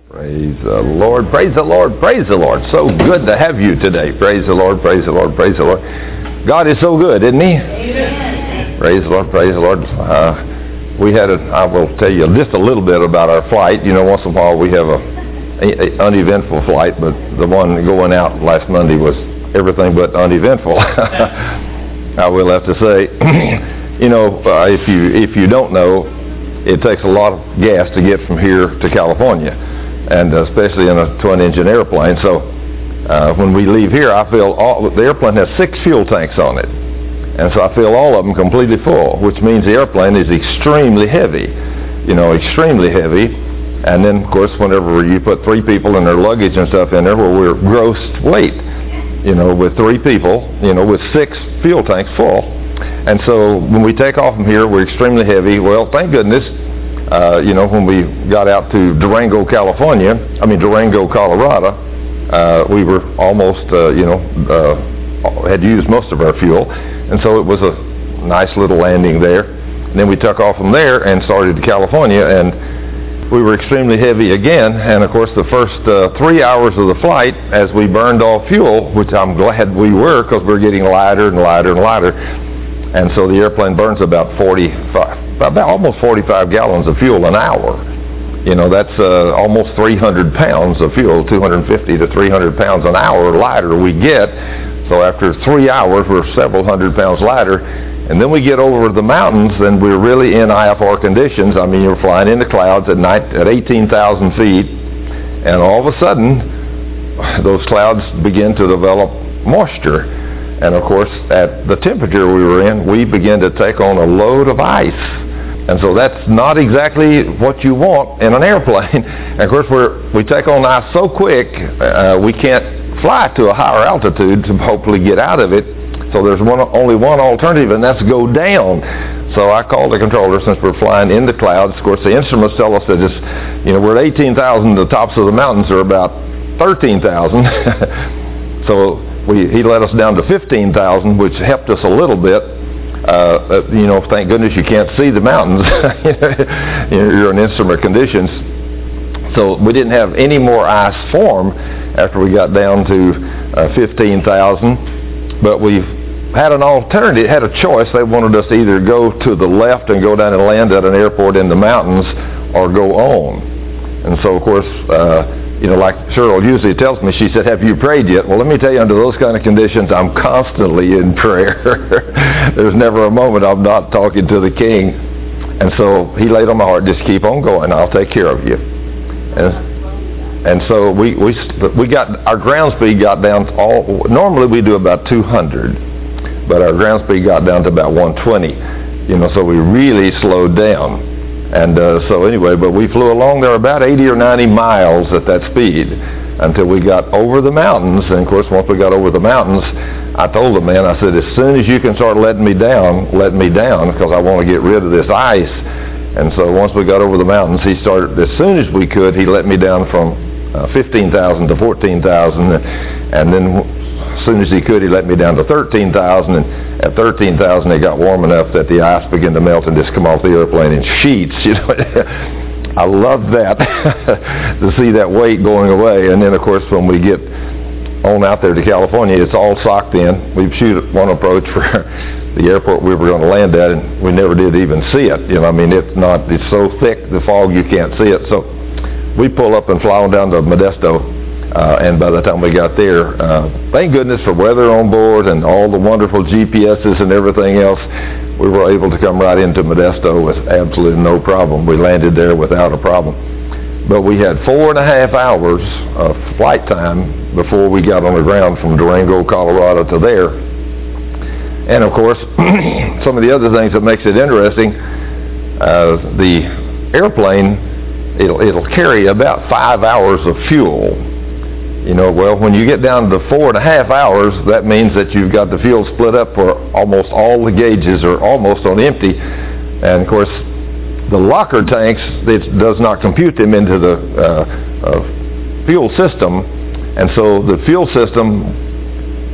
Praise the Lord, praise the Lord, praise the Lord. So good to have you today. Praise the Lord, praise the Lord, praise the Lord. God is so good, isn't He? Amen. Praise the Lord, praise the Lord. I will tell you just a little bit about our flight. You know, once in a while we have a uneventful flight, but the one going out last Monday was everything but uneventful. I will have to say, you know, if you don't know, it takes a lot of gas to get from here to California, and especially in a twin-engine airplane. So when we leave here, I fill the airplane has 6 fuel tanks on it, and so I fill all of them completely full, which means the airplane is extremely heavy, you know, extremely heavy. And then, of course, whenever you put 3 people and their luggage and stuff in there, well, we're gross weight, you know, with 3 people, you know, with 6 fuel tanks full. And so when we take off from here, we're extremely heavy. Well, thank goodness, you know, when we got out to Durango, Colorado, we were almost, had used most of our fuel. And so it was a nice little landing there. And then we took off from there and started to California, and we were extremely heavy again. And of course, the first 3 hours of the flight, as we burned off fuel, which I'm glad we were, because we're getting lighter and lighter and lighter. And so the airplane burns about almost 45 gallons of fuel an hour. You know, that's almost 300 pounds of fuel, 250 to 300 pounds an hour lighter we get. So after 3 hours, we're several hundred pounds lighter. And then we get over the mountains, and we're really in IFR conditions. I mean, you're flying in the clouds at night at 18,000 feet, and all of a sudden, those clouds begin to develop moisture. And of course, at the temperature we were in, we began to take on a load of ice. And so that's not exactly what you want in an airplane. And of course, we take on ice so quick, we can't fly to a higher altitude to hopefully get out of it. So there's only one alternative, and that's go down. So I called the controller, since we're flying in the clouds. Of course, the instruments tell us that we're at 18,000. The tops of the mountains are about 13,000. So he let us down to 15,000, which helped us a little bit. Thank goodness you can't see the mountains. You're in instrument conditions. So we didn't have any more ice form after we got down to 15,000. But we had an alternative, had a choice. They wanted us to either go to the left and go down and land at an airport in the mountains, or go on. And so, of course, like Cheryl usually tells me, she said, "Have you prayed yet?" Well, let me tell you, under those kind of conditions, I'm constantly in prayer. There's never a moment I'm not talking to the King. And so he laid on my heart, just keep on going. I'll take care of you. And so we got, our ground speed got down normally we do about 200, but our ground speed got down to about 120, so we really slowed down. And so anyway, but we flew along there about 80 or 90 miles at that speed until we got over the mountains. And of course, once we got over the mountains, I told the man, I said, as soon as you can start letting me down, let me down, because I want to get rid of this ice. And so once we got over the mountains, he started, as soon as we could, he let me down from 15,000 to 14,000, and then as soon as he could, he let me down to 13,000, and at 13,000 it got warm enough that the ice began to melt and just come off the airplane in sheets. I love that, to see that weight going away. And then of course, when we get on out there to California, it's all socked in. We shoot one approach for the airport we were going to land at, and we never did even see it. It's so thick, the fog, you can't see it. So we pull up and fly on down to Modesto, and by the time we got there, thank goodness for weather on board and all the wonderful GPSs and everything else, we were able to come right into Modesto with absolutely no problem. We landed there without a problem. But we had 4.5 hours of flight time before we got on the ground from Durango, Colorado to there. And of course, some of the other things that makes it interesting, the airplane, it'll carry about 5 hours of fuel. Well, when you get down to 4.5 hours, that means that you've got the fuel split up for almost all the gauges are almost on empty. And of course, the locker tanks, it does not compute them into the fuel system. And so the fuel system,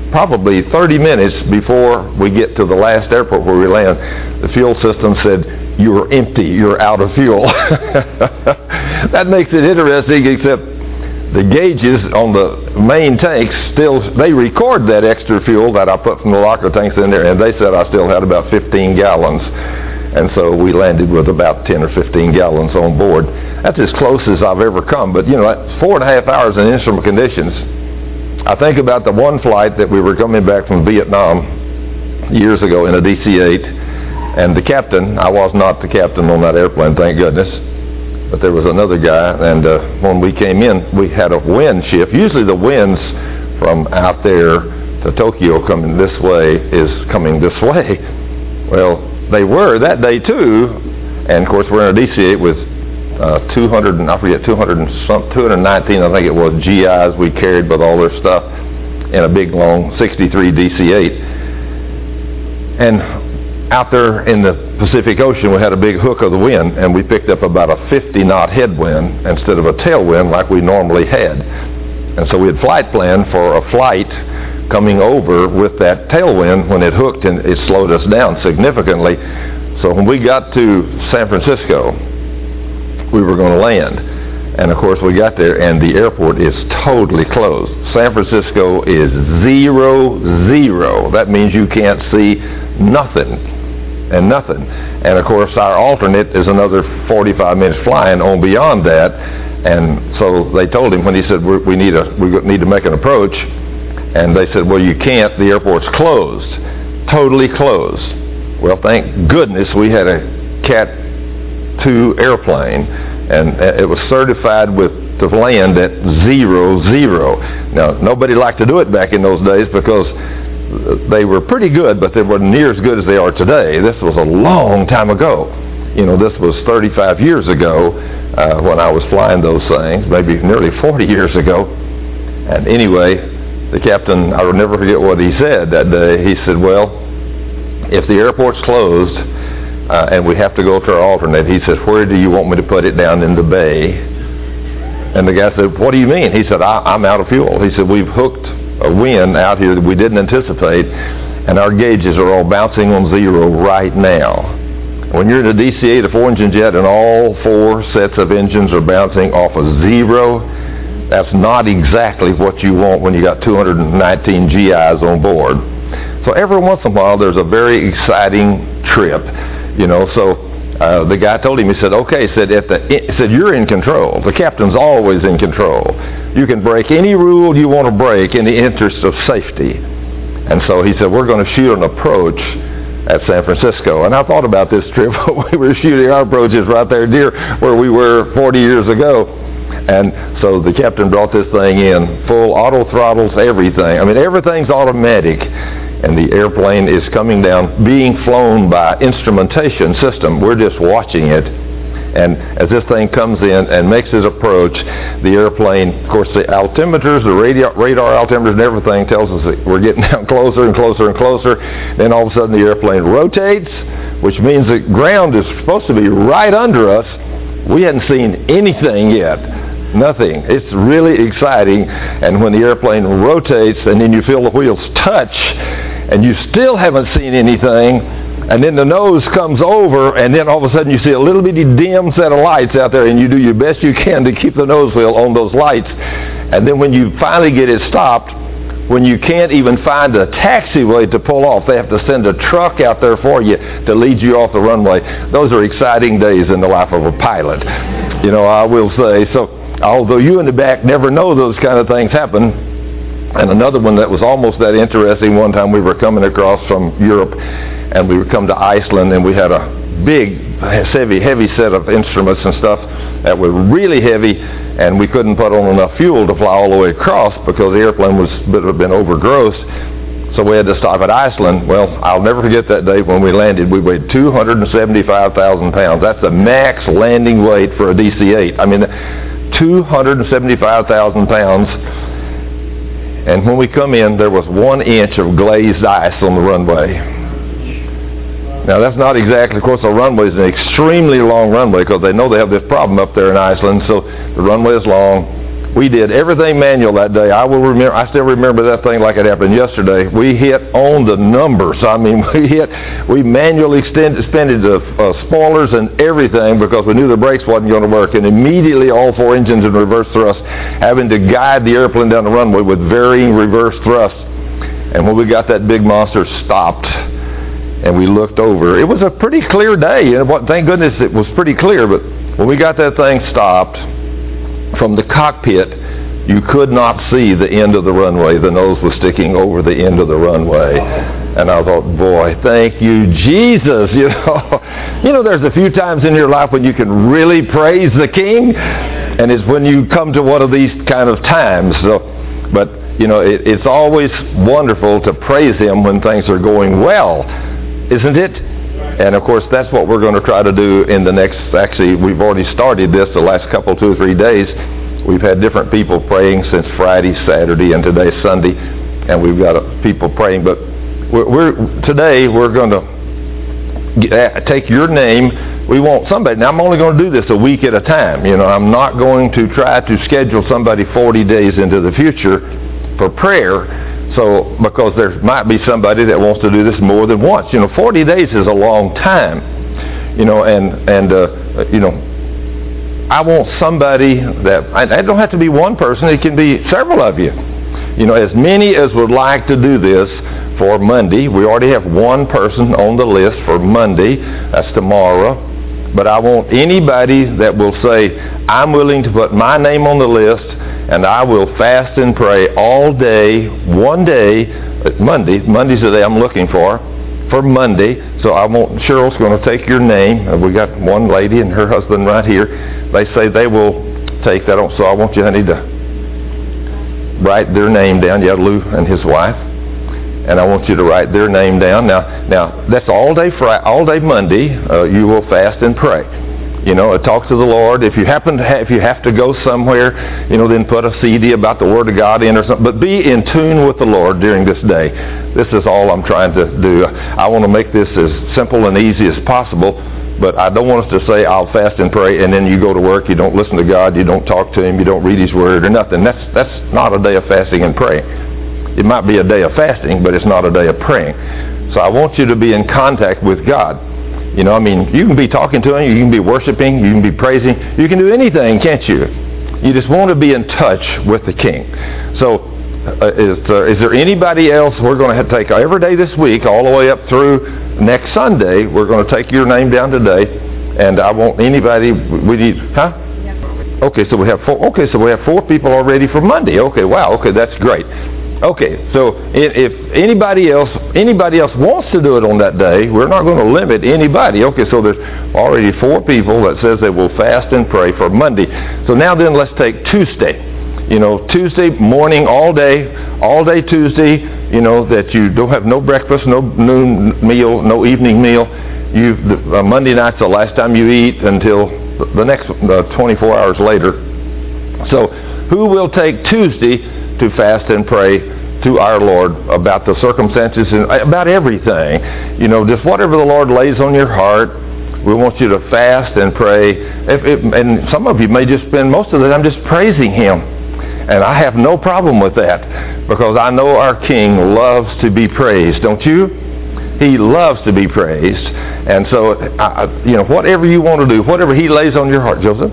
probably 30 minutes before we get to the last airport where we land, the fuel system said, you're empty, you're out of fuel. That makes it interesting, except the gauges on the main tanks still, they record that extra fuel that I put from the locker tanks in there, and they said I still had about 15 gallons. And so we landed with about 10 or 15 gallons on board. That's as close as I've ever come. But, 4.5 hours in instrument conditions. I think about the one flight that we were coming back from Vietnam years ago in a DC-8. And the captain, I was not the captain on that airplane, thank goodness. But there was another guy, and when we came in, we had a wind shift. Usually the winds from out there to Tokyo coming this way is coming this way. Well, they were that day too, and of course we're in a DC-8 with 219, I think it was, GIs we carried with all their stuff in a big long 63 DC-8. And out there in the Pacific Ocean, we had a big hook of the wind, and we picked up about a 50-knot headwind instead of a tailwind like we normally had. And so we had flight planned for a flight coming over with that tailwind. When it hooked, and it slowed us down significantly. So when we got to San Francisco, we were going to land. And of course we got there, and the airport is totally closed. San Francisco is 0-0. That means you can't see nothing. And nothing. And of course our alternate is another 45 minutes flying on beyond that. And so they told him, when he said we need to make an approach, and they said, well, you can't, the airport's closed, totally closed. Well, thank goodness we had a Cat 2 airplane, and it was certified to land at 0-0. Now, nobody liked to do it back in those days because they were pretty good, but they weren't near as good as they are today. This was a long time ago. This was 35 years ago when I was flying those things, maybe nearly 40 years ago. And anyway, the captain, I will never forget what he said that day. He said, well, if the airport's closed and we have to go to our alternate, he said, where do you want me to put it down in the bay? And the guy said, what do you mean? He said, I'm out of fuel. He said, we've hooked a wind out here that we didn't anticipate, and our gauges are all bouncing on 0 right now. When you're in a DC-8, a 4-engine jet, and all 4 sets of engines are bouncing off of 0, that's not exactly what you want when you got 219 GIs on board. So every once in a while, there's a very exciting trip, so the guy told him, he said, okay, he said, you're in control. The captain's always in control. You can break any rule you want to break in the interest of safety. And so he said, we're going to shoot an approach at San Francisco. And I thought about this trip. We were shooting our approaches right there near where we were 40 years ago. And so the captain brought this thing in, full auto throttles, everything. I mean, everything's automatic. And the airplane is coming down, being flown by instrumentation system. We're just watching it. And as this thing comes in and makes its approach, the airplane, of course, the altimeters, the radar altimeters and everything tells us that we're getting down closer and closer and closer. Then all of a sudden the airplane rotates, which means the ground is supposed to be right under us. We hadn't seen anything yet. Nothing. It's really exciting. And when the airplane rotates and then you feel the wheels touch and you still haven't seen anything, and then the nose comes over, and then all of a sudden you see a little bitty dim set of lights out there, and you do your best you can to keep the nose wheel on those lights. And then when you finally get it stopped, when you can't even find a taxiway to pull off, they have to send a truck out there for you to lead you off the runway. Those are exciting days in the life of a pilot, I will say. So although you in the back never know those kind of things happen. And another one that was almost that interesting, one time we were coming across from Europe, and we would come to Iceland, and we had a big, heavy set of instruments and stuff that were really heavy, and we couldn't put on enough fuel to fly all the way across because the airplane was been overgrossed. So we had to stop at Iceland. Well, I'll never forget that day when we landed. We weighed 275,000 pounds. That's the max landing weight for a DC-8. I mean, 275,000 pounds. And when we come in, there was 1 inch of glazed ice on the runway. Now, that's not exactly, of course, the runway is an extremely long runway because they know they have this problem up there in Iceland. So the runway is long. We did everything manual that day. I still remember that thing like it happened yesterday. We hit on the numbers. I mean, we manually expended the spoilers and everything because we knew the brakes wasn't going to work. And immediately all 4 engines in reverse thrust, having to guide the airplane down the runway with varying reverse thrust. And when we got that big monster stopped, and we looked over, it was a pretty clear day. And thank goodness it was pretty clear. But when we got that thing stopped, from the cockpit, you could not see the end of the runway. The nose was sticking over the end of the runway. And I thought, boy, thank you, Jesus. You know, there's a few times in your life when you can really praise the King, and it's when you come to one of these kind of times. But, you know, it's always wonderful to praise Him when things are going well, isn't it? And, of course, that's what we're going to try to do in the next, actually, we've already started this the last couple, 2 or 3 days. We've had different people praying since Friday, Saturday, and today's Sunday, and we've got people praying. But today we're going to take your name. We want somebody. Now, I'm only going to do this a week at a time. You know, I'm not going to try to schedule somebody 40 days into the future for prayer. So, because there might be somebody that wants to do this more than once. You know, 40 days is a long time. You know, you know, I want somebody that, it don't have to be one person, it can be several of you. You know, as many as would like to do this for Monday. We already have one person on the list for Monday. That's tomorrow. But I want anybody that will say, I'm willing to put my name on the list, and I will fast and pray all day, one day, Monday's the day I'm looking for Monday. So I want, Cheryl's going to take your name. We got one lady and her husband right here. They say they will take that on. So I want you, honey, to write their name down. Yeah, Lou and his wife. And I want you to write their name down. Now that's all day Monday. You will fast and pray. You know, talk to the Lord. If you have to go somewhere, you know, then put a CD about the Word of God in or something. But be in tune with the Lord during this day. This is all I'm trying to do. I want to make this as simple and easy as possible. But I don't want us to say, I'll fast and pray, and then you go to work, you don't listen to God, you don't talk to Him, you don't read His Word or nothing. That's not a day of fasting and praying. It might be a day of fasting, but it's not a day of praying. So I want you to be in contact with God. You know, I mean, you can be talking to Him, you can be worshiping, you can be praising, you can do anything, can't you? You just want to be in touch with the King. So, is there anybody else we're going to have to take every day this week, all the way up through next Sunday? We're going to take your name down today, and I want anybody, we need, huh? Okay, so we have 4. Okay, so we have 4 people already for Monday. Okay, wow, okay, that's great. Okay, so if anybody else wants to do it on that day, we're not going to limit anybody. Okay, so there's already 4 people that says they will fast and pray for Monday. So now then, let's take Tuesday. You know, Tuesday morning, all day Tuesday. You know that you don't have no breakfast, no noon meal, no evening meal. Monday night's the last time you eat until the next 24 hours later. So, who will take Tuesday to fast and pray to our Lord about the circumstances and about everything? You know, just whatever the Lord lays on your heart, we want you to fast and pray. And some of you may just spend most of the time just praising Him. And I have no problem with that, because I know our King loves to be praised, don't you? He loves to be praised. And so, you know, whatever you want to do, whatever He lays on your heart, Joseph,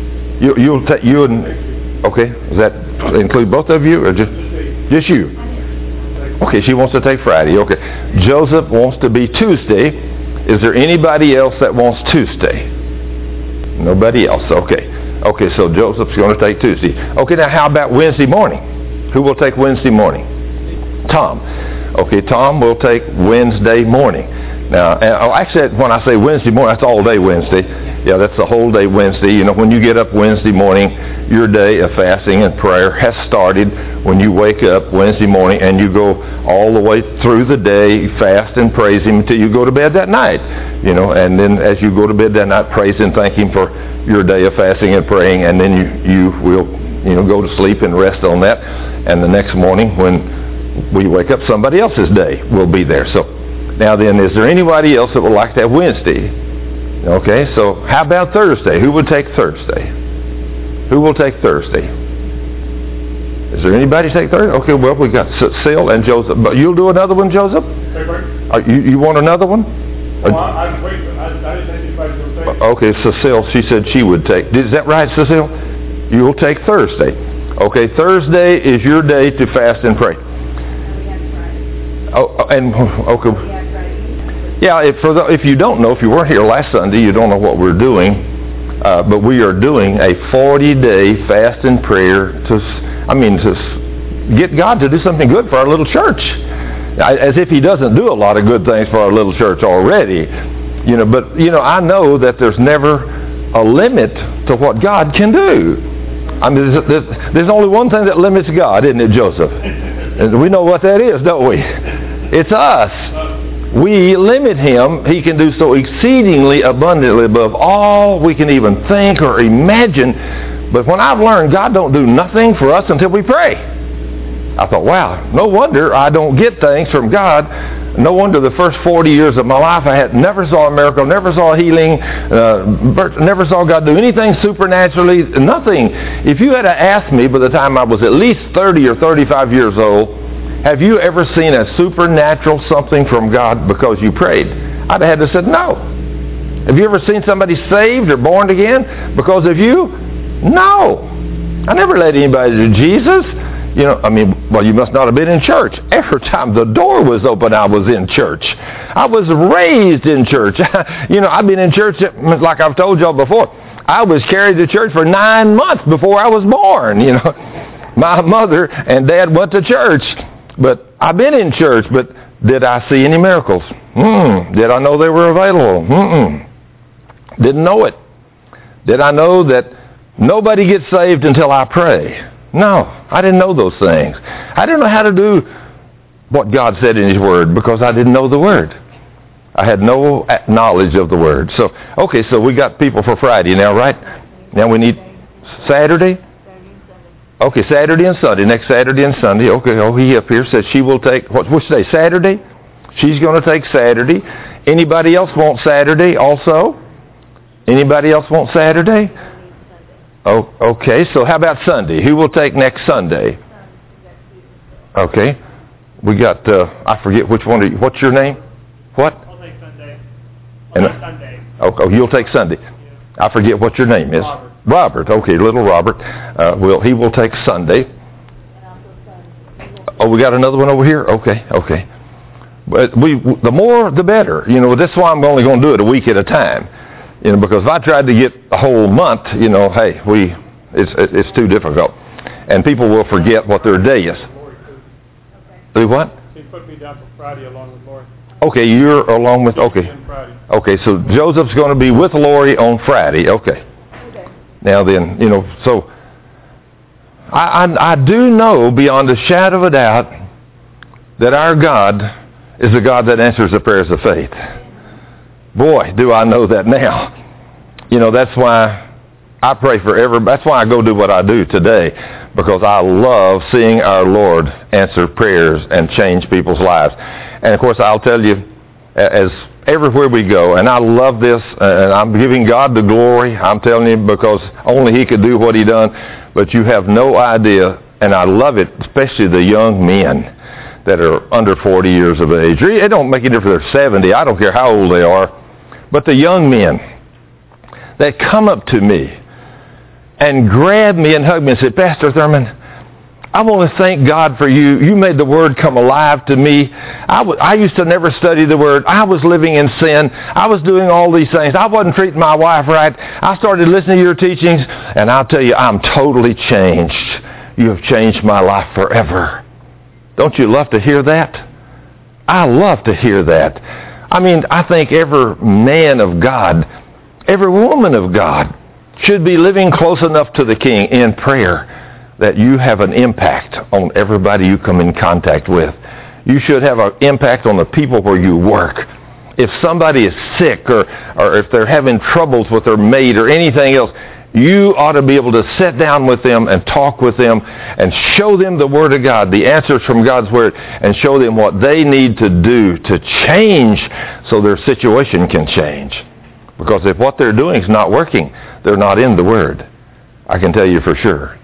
you and, okay, does that include both of you, or just you? Okay, she wants to take Friday. Okay, Joseph wants to be Tuesday. Is there anybody else that wants Tuesday? Nobody else. Okay, so Joseph's going to take Tuesday. Okay, now how about Wednesday morning? Who will take Wednesday morning? Tom. Okay, Tom will take Wednesday morning. Now, actually, when I say Wednesday morning, that's all day Wednesday. Yeah, that's the whole day Wednesday. You know, when you get up Wednesday morning, your day of fasting and prayer has started when you wake up Wednesday morning, and you go all the way through the day, fast and praise Him until you go to bed that night. You know, and then as you go to bed that night, praise and thank Him for your day of fasting and praying, and then you will, you know, go to sleep and rest on that. And the next morning when we wake up, somebody else's day will be there. So now then, is there anybody else that would like to have Wednesday? Okay, so how about Thursday? Who would take Thursday? Who will take Thursday? Is there anybody take Thursday? Okay, well, we got Cecile and Joseph. But you'll do another one, Joseph? You want another one? Well, I didn't think anybody was going to take it. Okay, Cecile, she said she would take. Is that right, Cecile? You will take Thursday. Okay, Thursday is your day to fast and pray. Oh, and okay. Yeah, if you don't know, if you weren't here last Sunday, you don't know what we're doing. But we are doing a 40-day fast and prayer to get God to do something good for our little church. As if He doesn't do a lot of good things for our little church already. But I know that there's never a limit to what God can do. There's only one thing that limits God, isn't it, Joseph? And we know what that is, don't we? It's us. We limit Him. He can do so exceedingly abundantly above all we can even think or imagine. But when I've learned God don't do nothing for us until we pray, I thought, wow, no wonder I don't get things from God. No wonder the first 40 years of my life I never saw a miracle, never saw healing, never saw God do anything supernaturally, nothing. If you had asked me by the time I was at least 30 or 35 years old, have you ever seen a supernatural something from God because you prayed? I'd have had to say no. Have you ever seen somebody saved or born again because of you? No. I never led anybody to Jesus. You must not have been in church. Every time the door was open, I was in church. I was raised in church. I've been in church, like I've told y'all before. I was carried to church for 9 months before I was born. My mother and dad went to church. But I've been in church, but did I see any miracles? Did I know they were available? Didn't know it. Did I know that nobody gets saved until I pray? No, I didn't know those things. I didn't know how to do what God said in His Word because I didn't know the Word. I had no knowledge of the Word. So we got people for Friday now, right? Now we need Saturday? Okay, Saturday and Sunday. Next Saturday and Sunday. Okay, he up here says she will take, which day? Saturday? She's going to take Saturday. Anybody else want Saturday also? Anybody else want Saturday? Oh, okay, so how about Sunday? Who will take next Sunday? Okay. We got, I forget which one. What's your name? What? I'll take Sunday. Sunday. Oh, you'll take Sunday. I forget what your name is. Robert, okay, little Robert. He will take Sunday. Oh, we got another one over here? Okay. But the more, the better. That's why I'm only going to do it a week at a time. Because if I tried to get a whole month, it's too difficult. And people will forget what their day is. Do what? He put me down for Friday along with Lori. Okay, you're along with, okay. Okay, so Joseph's going to be with Lori on Friday. Okay. Now then, so I do know beyond a shadow of a doubt that our God is a God that answers the prayers of faith. Boy, do I know that now. That's why I pray for that's why I go do what I do today, because I love seeing our Lord answer prayers and change people's lives. And of course, I'll tell you, as everywhere we go, and I love this, and I'm giving God the glory, I'm telling you, because only He could do what He done, but you have no idea, and I love it, especially the young men that are under 40 years of age. It don't make any difference if they're 70, I don't care how old they are, but the young men that come up to me and grab me and hug me and say, Pastor Thurman, I want to thank God for you. You made the Word come alive to me. I used to never study the Word. I was living in sin. I was doing all these things. I wasn't treating my wife right. I started listening to your teachings, and I'll tell you, I'm totally changed. You have changed my life forever. Don't you love to hear that? I love to hear that. I think every man of God, every woman of God should be living close enough to the King in prayer that you have an impact on everybody you come in contact with. You should have an impact on the people where you work. If somebody is sick or if they're having troubles with their mate or anything else, you ought to be able to sit down with them and talk with them and show them the Word of God, the answers from God's Word, and show them what they need to do to change so their situation can change. Because if what they're doing is not working, they're not in the Word. I can tell you for sure.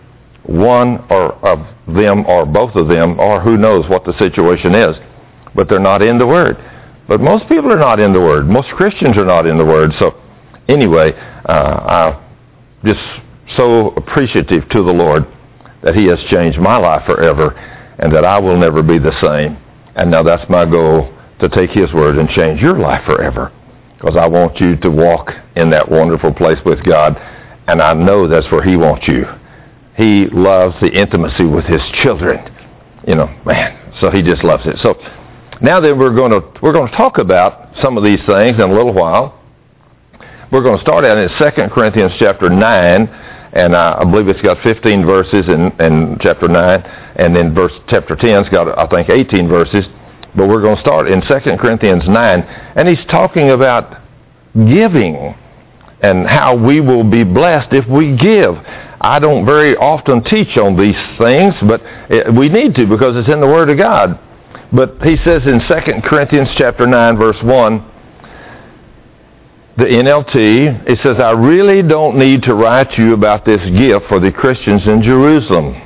one or of them or both of them, or who knows what the situation is. But they're not in the Word. But most people are not in the Word. Most Christians are not in the Word. So anyway, I'm just so appreciative to the Lord that He has changed my life forever and that I will never be the same. And now that's my goal, to take His Word and change your life forever. Because I want you to walk in that wonderful place with God, and I know that's where He wants you. He loves the intimacy with His children. Man, so He just loves it. So now then we're going to talk about some of these things in a little while. We're going to start out in 2 Corinthians chapter 9, and I believe it's got 15 verses in chapter 9, and then chapter 10's got, I think, 18 verses. But we're going to start in 2 Corinthians 9, and he's talking about giving and how we will be blessed if we give. I don't very often teach on these things, but we need to because it's in the Word of God. But he says in 2 Corinthians chapter 9, verse 1, the NLT, it says, I really don't need to write you about this gift for the Christians in Jerusalem.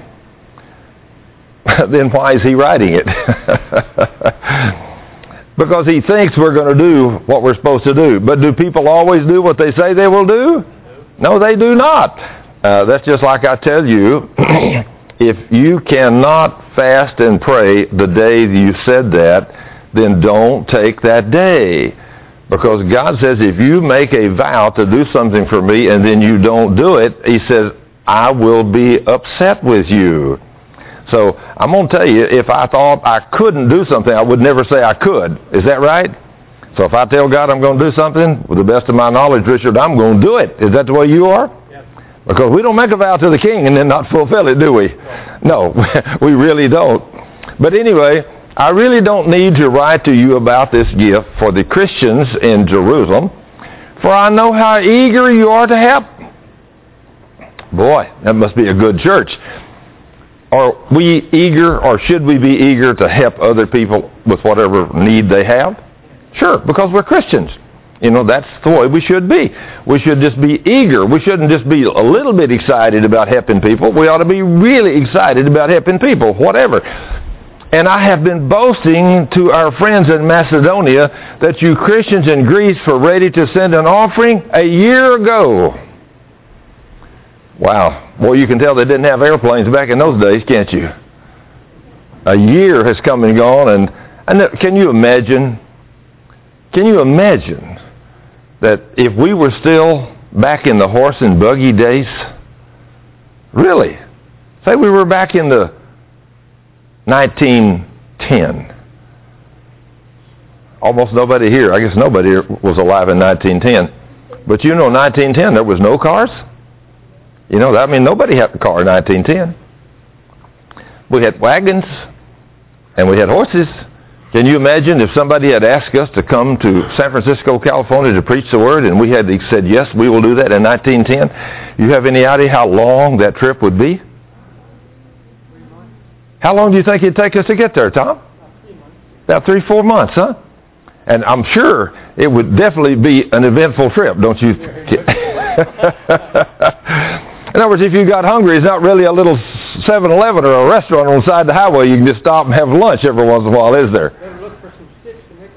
Then why is he writing it? Because he thinks we're going to do what we're supposed to do. But do people always do what they say they will do? No, they do not. That's just like I tell you, if you cannot fast and pray the day you said that, then don't take that day. Because God says if you make a vow to do something for me and then you don't do it, He says, I will be upset with you. So I'm going to tell you, if I thought I couldn't do something, I would never say I could. Is that right? So if I tell God I'm going to do something, with the best of my knowledge, Richard, I'm going to do it. Is that the way you are? Yes. Because we don't make a vow to the King and then not fulfill it, do we? No, we really don't. But anyway, I really don't need to write to you about this gift for the Christians in Jerusalem, for I know how eager you are to help. Boy, that must be a good church. Are we eager, or should we be eager to help other people with whatever need they have? Sure, because we're Christians. That's the way we should be. We should just be eager. We shouldn't just be a little bit excited about helping people. We ought to be really excited about helping people, whatever. And I have been boasting to our friends in Macedonia that you Christians in Greece were ready to send an offering a year ago. Wow. Well, you can tell they didn't have airplanes back in those days, can't you? A year has come and gone, and can you imagine that if we were still back in the horse and buggy days, really, say we were back in the 1910. Almost nobody here, I guess nobody here was alive in 1910. But 1910, there was no cars. Nobody had a car in 1910. We had wagons, and we had horses. Can you imagine if somebody had asked us to come to San Francisco, California to preach the Word, and we had said, yes, we will do that in 1910? You have any idea how long that trip would be? How long do you think it'd take us to get there, Tom? About 3-4 months, huh? And I'm sure it would definitely be an eventful trip, don't you? In other words, if you got hungry, it's not really a little 7-Eleven or a restaurant on the side of the highway. You can just stop and have lunch every once in a while, is there? Better look for some sticks to make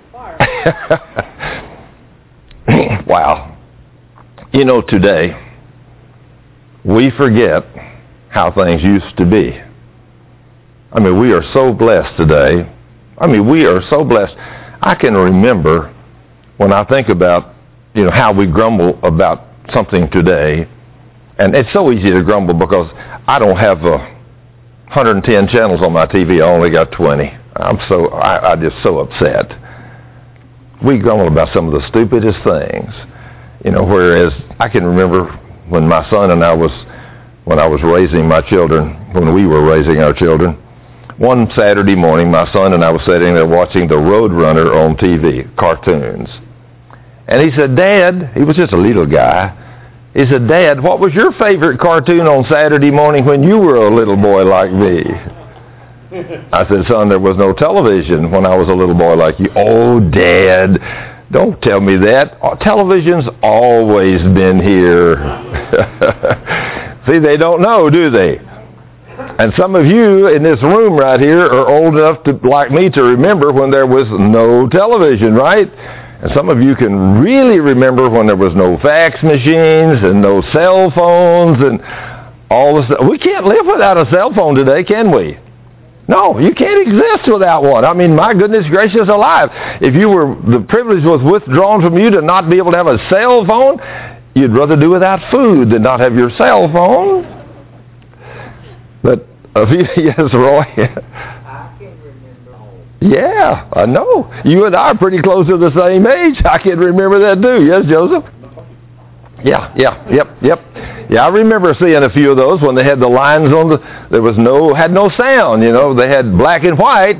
a fire. Wow. Today, we forget how things used to be. We are so blessed today. We are so blessed. I can remember when I think about, how we grumble about something today. And it's so easy to grumble because I don't have 110 channels on my TV. I only got 20. I'm just so upset. We grumble about some of the stupidest things. Whereas I can remember when my son and when I was raising my children, when we were raising our children, one Saturday morning, my son and I were sitting there watching the Roadrunner on TV, cartoons. And he said, Dad, he was just a little guy, he said, Dad, what was your favorite cartoon on Saturday morning when you were a little boy like me? I said, son, there was no television when I was a little boy like you. Oh, Dad, don't tell me that. Television's always been here. See, they don't know, do they? And some of you in this room right here are old enough to, like me, to remember when there was no television, right? And some of you can really remember when there was no fax machines and no cell phones and all this stuff. We can't live without a cell phone today, can we? No, you can't exist without one. I mean, my goodness gracious alive. If the privilege was withdrawn from you to not be able to have a cell phone, you'd rather do without food than not have your cell phone. But, yes, Roy. I can remember home. Yeah, I know. You and I are pretty close to the same age. I can remember that too. Yes, Joseph? Yep. Yeah, I remember seeing a few of those when they had the lines on had no sound, They had black and white.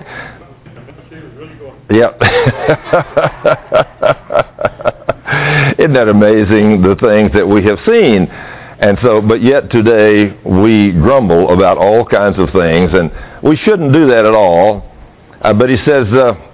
Yep. Isn't that amazing, the things that we have seen? And so, but yet today we grumble about all kinds of things, and we shouldn't do that at all. But he says,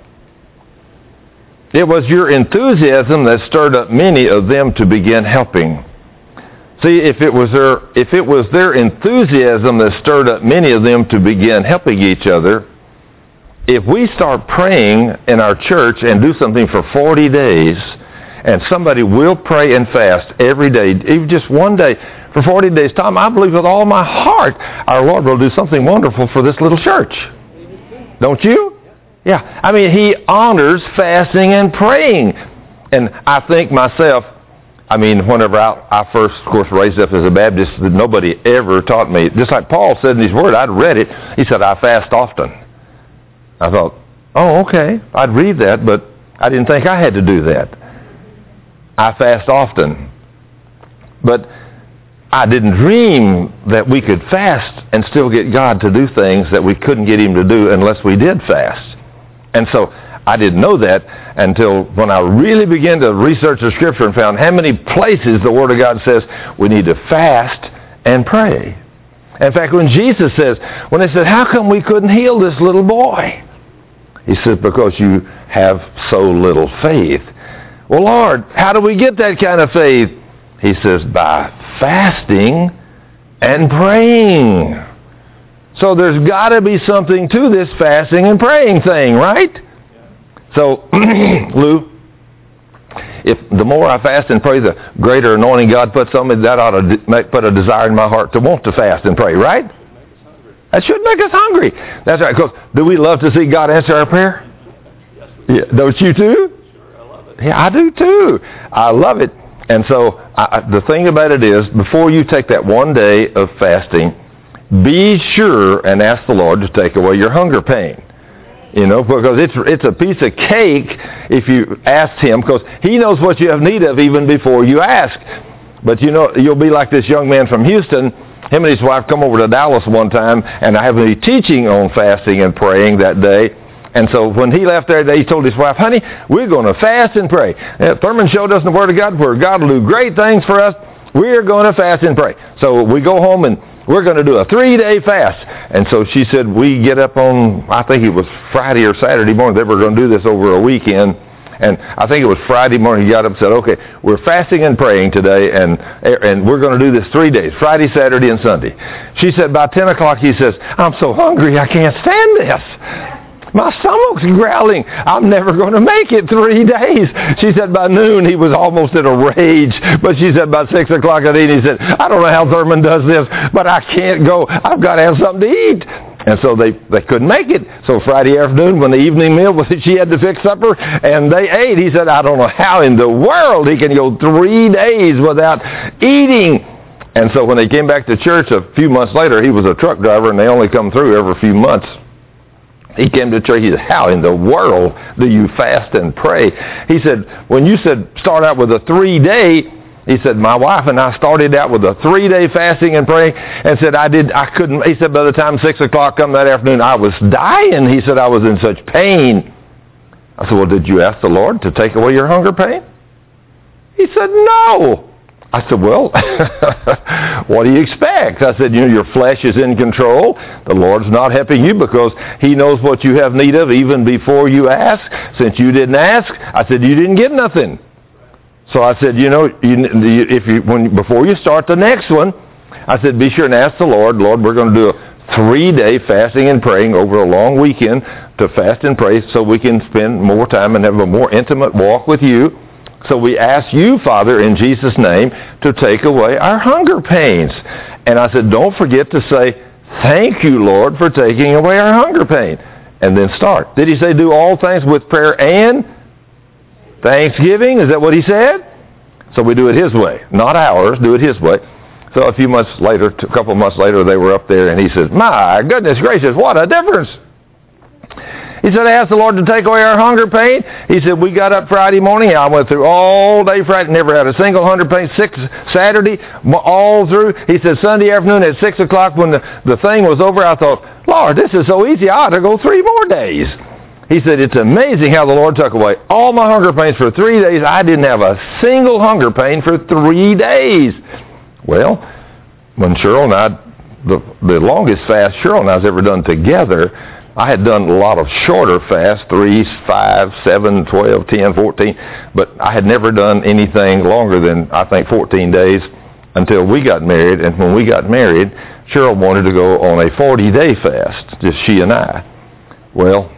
it was your enthusiasm that stirred up many of them to begin helping. See, if it was their enthusiasm that stirred up many of them to begin helping each other, if we start praying in our church and do something for 40 days, and somebody will pray and fast every day, even just one day, for 40 days' time, I believe with all my heart our Lord will do something wonderful for this little church. Don't you? Yeah. I mean, he honors fasting and praying. And I think myself, whenever I first, of course, raised up as a Baptist, that nobody ever taught me. Just like Paul said in his word, I'd read it. He said, I fast often. I thought, oh, okay, I'd read that, but I didn't think I had to do that. I fast often. But I didn't dream that we could fast and still get God to do things that we couldn't get him to do unless we did fast. And so I didn't know that until when I really began to research the Scripture and found how many places the Word of God says we need to fast and pray. In fact, when Jesus says, when they said, how come we couldn't heal this little boy? He said, because you have so little faith. Well, Lord, how do we get that kind of faith? He says, by fasting and praying. So there's got to be something to this fasting and praying thing, right? So, Lou, if the more I fast and pray, the greater anointing God puts on me, that ought to put a desire in my heart to want to fast and pray, right? That should make us hungry. That's right. Because do we love to see God answer our prayer? Yeah, don't you too? Sure, I love it. Yeah, I do too. I love it. And so the thing about it is, before you take that one day of fasting, be sure and ask the Lord to take away your hunger pain. Because it's a piece of cake if you ask him, because he knows what you have need of even before you ask. But you'll be like this young man from Houston. Him and his wife come over to Dallas one time, and I happened to be teaching on fasting and praying that day. And so when he left there, he told his wife, honey, we're going to fast and pray. Thurman showed us in the Word of God where God will do great things for us. We're going to fast and pray. So we go home and we're going to do a 3-day fast. And so she said, we get up on, I think it was Friday or Saturday morning. They were going to do this over a weekend. And I think it was Friday morning. He got up and said, okay, we're fasting and praying today, and we're going to do this 3 days, Friday, Saturday, and Sunday. She said, by 10 o'clock, he says, I'm so hungry, I can't stand this. My stomach's growling. I'm never going to make it 3 days. She said by noon he was almost in a rage. But she said by 6 o'clock at evening, he said, I don't know how Thurman does this, but I can't go. I've got to have something to eat. And so they couldn't make it. So Friday afternoon when the evening meal was, she had to fix supper, and they ate. He said, I don't know how in the world he can go 3 days without eating. And so when they came back to church a few months later, he was a truck driver, and they only come through every few months. He came to church. He said, how in the world do you fast and pray? He said, when you said start out with a 3-day, he said, my wife and I started out with a 3-day fasting and praying, and said, I couldn't. He said, by the time 6 o'clock come that afternoon, I was dying. He said, I was in such pain. I said, well, did you ask the Lord to take away your hunger pain? He said, no. I said, well, what do you expect? I said, your flesh is in control. The Lord's not helping you because he knows what you have need of even before you ask. Since you didn't ask, I said, you didn't get nothing. So I said, before you start the next one, I said, be sure and ask the Lord, we're going to do a 3-day fasting and praying over a long weekend to fast and pray so we can spend more time and have a more intimate walk with you. So we ask you, Father, in Jesus' name, to take away our hunger pains. And I said, don't forget to say, thank you, Lord, for taking away our hunger pain. And then start. Did he say do all things with prayer and thanksgiving? Is that what he said? So we do it his way, not ours. Do it his way. So a few months later, a couple of months later, they were up there, and he says, my goodness gracious, what a difference. He said, I asked the Lord to take away our hunger pain. He said, we got up Friday morning. I went through all day Friday, never had a single hunger pain. Saturday, all through. He said, Sunday afternoon at 6 o'clock when the thing was over, I thought, Lord, this is so easy. I ought to go 3 more days. He said, it's amazing how the Lord took away all my hunger pains for 3 days. I didn't have a single hunger pain for 3 days. Well, when Cheryl and I, the longest fast Cheryl and I has ever done together, I had done a lot of shorter fasts, 3, 5, 7, 12, 10, 14, but I had never done anything longer than, I think, 14 days until we got married. And when we got married, Cheryl wanted to go on a 40-day fast, just she and I. Well,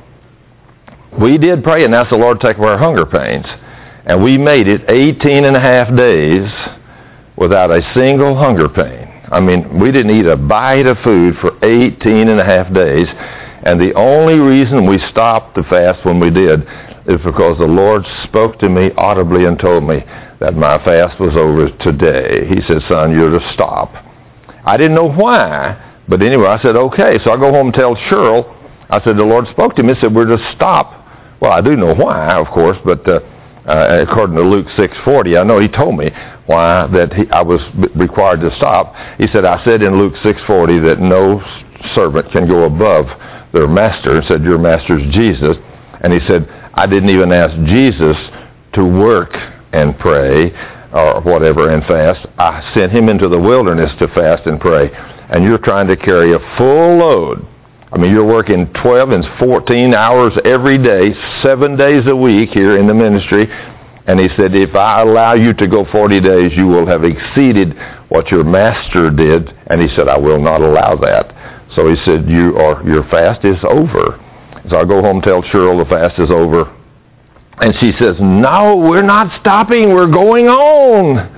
we did pray and asked the Lord to take away our hunger pains. And we made it 18 and a half days without a single hunger pain. I mean, we didn't eat a bite of food for 18 and a half days. And the only reason we stopped the fast when we did is because the Lord spoke to me audibly and told me that my fast was over today. He said, son, you're to stop. I didn't know why, but anyway, I said, okay. So I go home and tell Cheryl, I said, the Lord spoke to me and said, we're to stop. Well, I do know why, of course, but according to Luke 6:40, I know he told me why that I was required to stop. He said, I said in Luke 6:40 that no servant can go above their master, and said, your master's Jesus. And he said, I didn't even ask Jesus to work and pray or whatever and fast. I sent him into the wilderness to fast and pray. And you're trying to carry a full load. I mean, you're working 12 and 14 hours every day, 7 days a week here in the ministry. And he said, if I allow you to go 40 days, you will have exceeded what your master did. And he said, I will not allow that. So he said, your fast is over. So I go home and tell Cheryl the fast is over. And she says, no, we're not stopping. We're going on.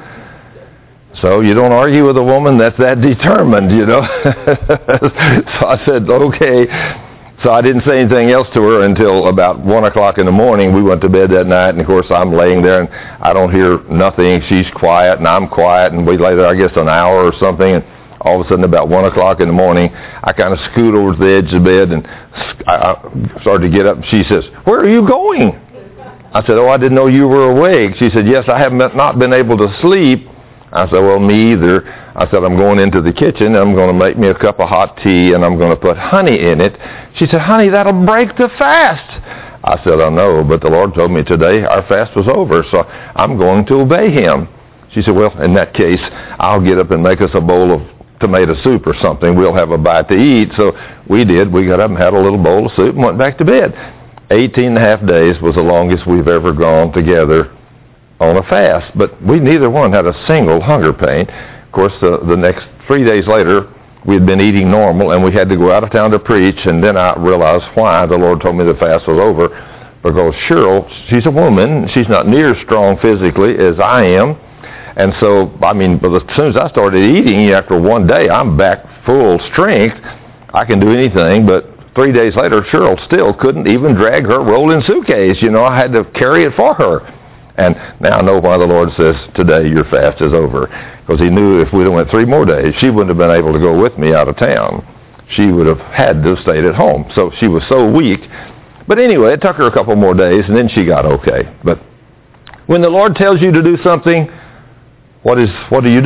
So you don't argue with a woman that's that determined, you know. So I said, okay. So I didn't say anything else to her until about 1 o'clock in the morning. We went to bed that night, and of course I'm laying there, and I don't hear nothing. She's quiet, and I'm quiet, and we lay there, I guess, an hour or something, and all of a sudden about 1 o'clock in the morning, I kind of scoot over to the edge of the bed, and I started to get up, and she says, where are you going? I said, oh, I didn't know you were awake. She said, yes, I have not been able to sleep. I said, well, me either. I said, I'm going into the kitchen, and I'm going to make me a cup of hot tea, and I'm going to put honey in it. She said, honey, that'll break the fast. I said, I know, but the Lord told me today our fast was over, so I'm going to obey him. She said, well, in that case, I'll get up and make us a bowl of tomato soup or something. We'll have a bite to eat. So we did. We got up and had a little bowl of soup and went back to bed. 18 and a half days was the longest we've ever gone together on a fast. But we neither one had a single hunger pain. Of course, the next 3 days later, we had been eating normal, and we had to go out of town to preach. And then I realized why the Lord told me the fast was over. Because Cheryl, she's a woman. She's not near as strong physically as I am. And so, I mean, but as soon as I started eating, after 1 day, I'm back full strength. I can do anything, but 3 days later, Cheryl still couldn't even drag her rolling suitcase. You know, I had to carry it for her. And now I know why the Lord says, today your fast is over. Because he knew if we'd have went 3 more days, she wouldn't have been able to go with me out of town. She would have had to have stayed at home. So she was so weak. But anyway, it took her a couple more days, and then she got okay. But when the Lord tells you to do something, what do? You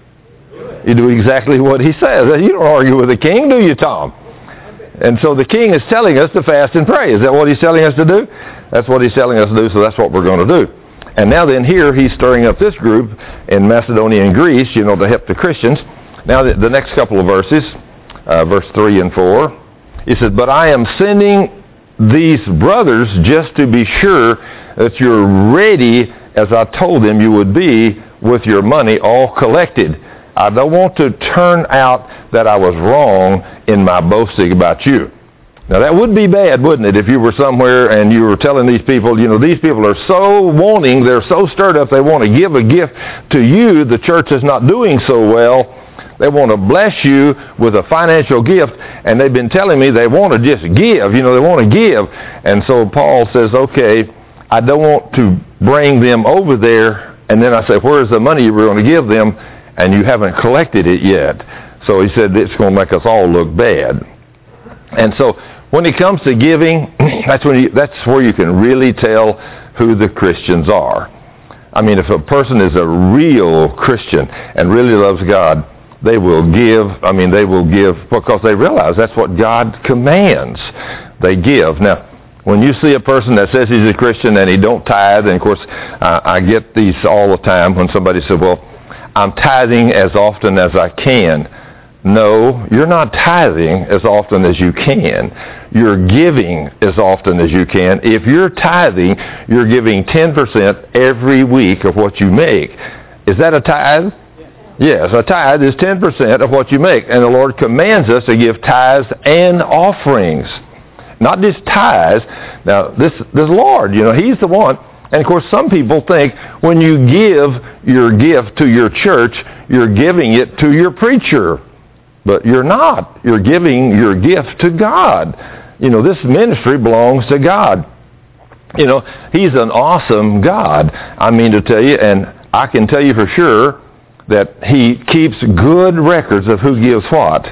do exactly what he says. You don't argue with the king, do you, Tom? And so the king is telling us to fast and pray. Is that what he's telling us to do? That's what he's telling us to do, so that's what we're going to do. And now then here he's stirring up this group in Macedonia and Greece, you know, to help the Christians. Now the next couple of verses, verse 3 and 4, he says, but I am sending these brothers just to be sure that you're ready as I told them you would be with your money all collected. I don't want to turn out that I was wrong in my boasting about you. Now that would be bad, wouldn't it, if you were somewhere and you were telling these people, these people are so wanting, they're so stirred up, they want to give a gift to you. The church is not doing so well. They want to bless you with a financial gift, and they've been telling me they want to just give. They want to give. And so Paul says, okay, I don't want to bring them over there, and then I say, where's the money you were going to give them, and you haven't collected it yet. So he said, it's going to make us all look bad. And so when it comes to giving, that's where you can really tell who the Christians are. I mean, if a person is a real Christian and really loves God, they will give. They will give because they realize that's what God commands. They give. Now, when you see a person that says he's a Christian and he don't tithe, and of course I get these all the time when somebody says, well, I'm tithing as often as I can. No, you're not tithing as often as you can. You're giving as often as you can. If you're tithing, you're giving 10% every week of what you make. Is that a tithe? Yes, a tithe is 10% of what you make. And the Lord commands us to give tithes and offerings. Not just tithes. Now, this Lord, He's the one. And of course, some people think when you give your gift to your church, you're giving it to your preacher. But you're not. You're giving your gift to God. This ministry belongs to God. He's an awesome God. To tell you, and I can tell you for sure that He keeps good records of who gives what.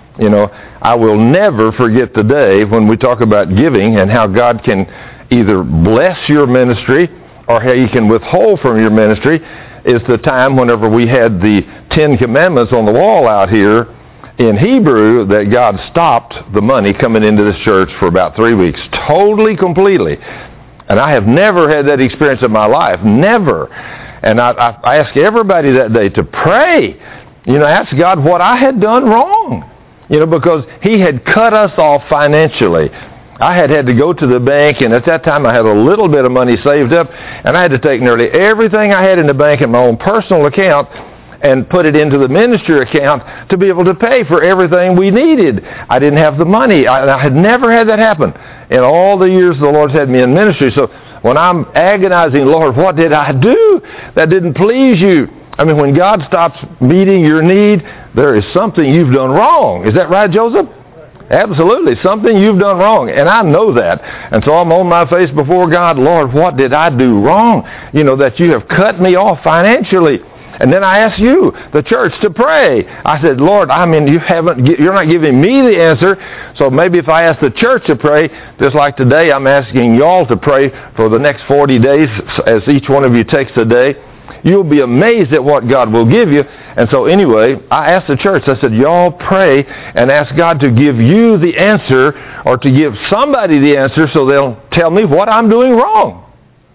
I will never forget the day when we talk about giving and how God can either bless your ministry or how He can withhold from your ministry. Is the time whenever we had the 10 Commandments on the wall out here in Hebrew, that God stopped the money coming into this church for about 3 weeks, totally, completely. And I have never had that experience in my life, never. And I asked everybody that day to pray, ask God what I had done wrong, because He had cut us off financially. I had to go to the bank, and at that time I had a little bit of money saved up, and I had to take nearly everything I had in the bank in my own personal account and put it into the ministry account to be able to pay for everything we needed. I didn't have the money. I had never had that happen in all the years the Lord's had me in ministry. So when I'm agonizing, Lord, what did I do that didn't please you? When God stops meeting your need, there is something you've done wrong. Is that right, Joseph? Absolutely. Something you've done wrong. And I know that. And so I'm on my face before God, Lord, what did I do wrong? That you have cut me off financially. And then I asked you, the church, to pray. I said, Lord, you're not giving me the answer. So maybe if I ask the church to pray, just like today, I'm asking y'all to pray for the next 40 days as each one of you takes a day. You'll be amazed at what God will give you. And so anyway, I asked the church, I said, y'all pray and ask God to give you the answer or to give somebody the answer so they'll tell me what I'm doing wrong.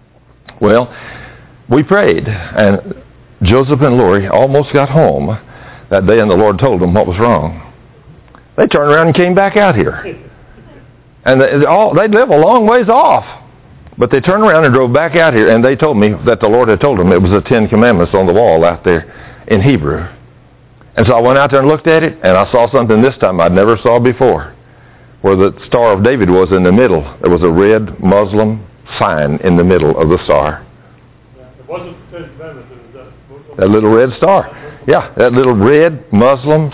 Well, we prayed, and Joseph and Lori almost got home that day, and the Lord told them what was wrong. They turned around and came back out here. And they live a long ways off. But they turned around and drove back out here, and they told me that the Lord had told them it was the 10 Commandments on the wall out there in Hebrew. And so I went out there and looked at it, and I saw something this time I'd never saw before, where the Star of David was in the middle. There was a red Muslim sign in the middle of the star. It wasn't the 10 Commandments. That little red star. Yeah, that little red Muslim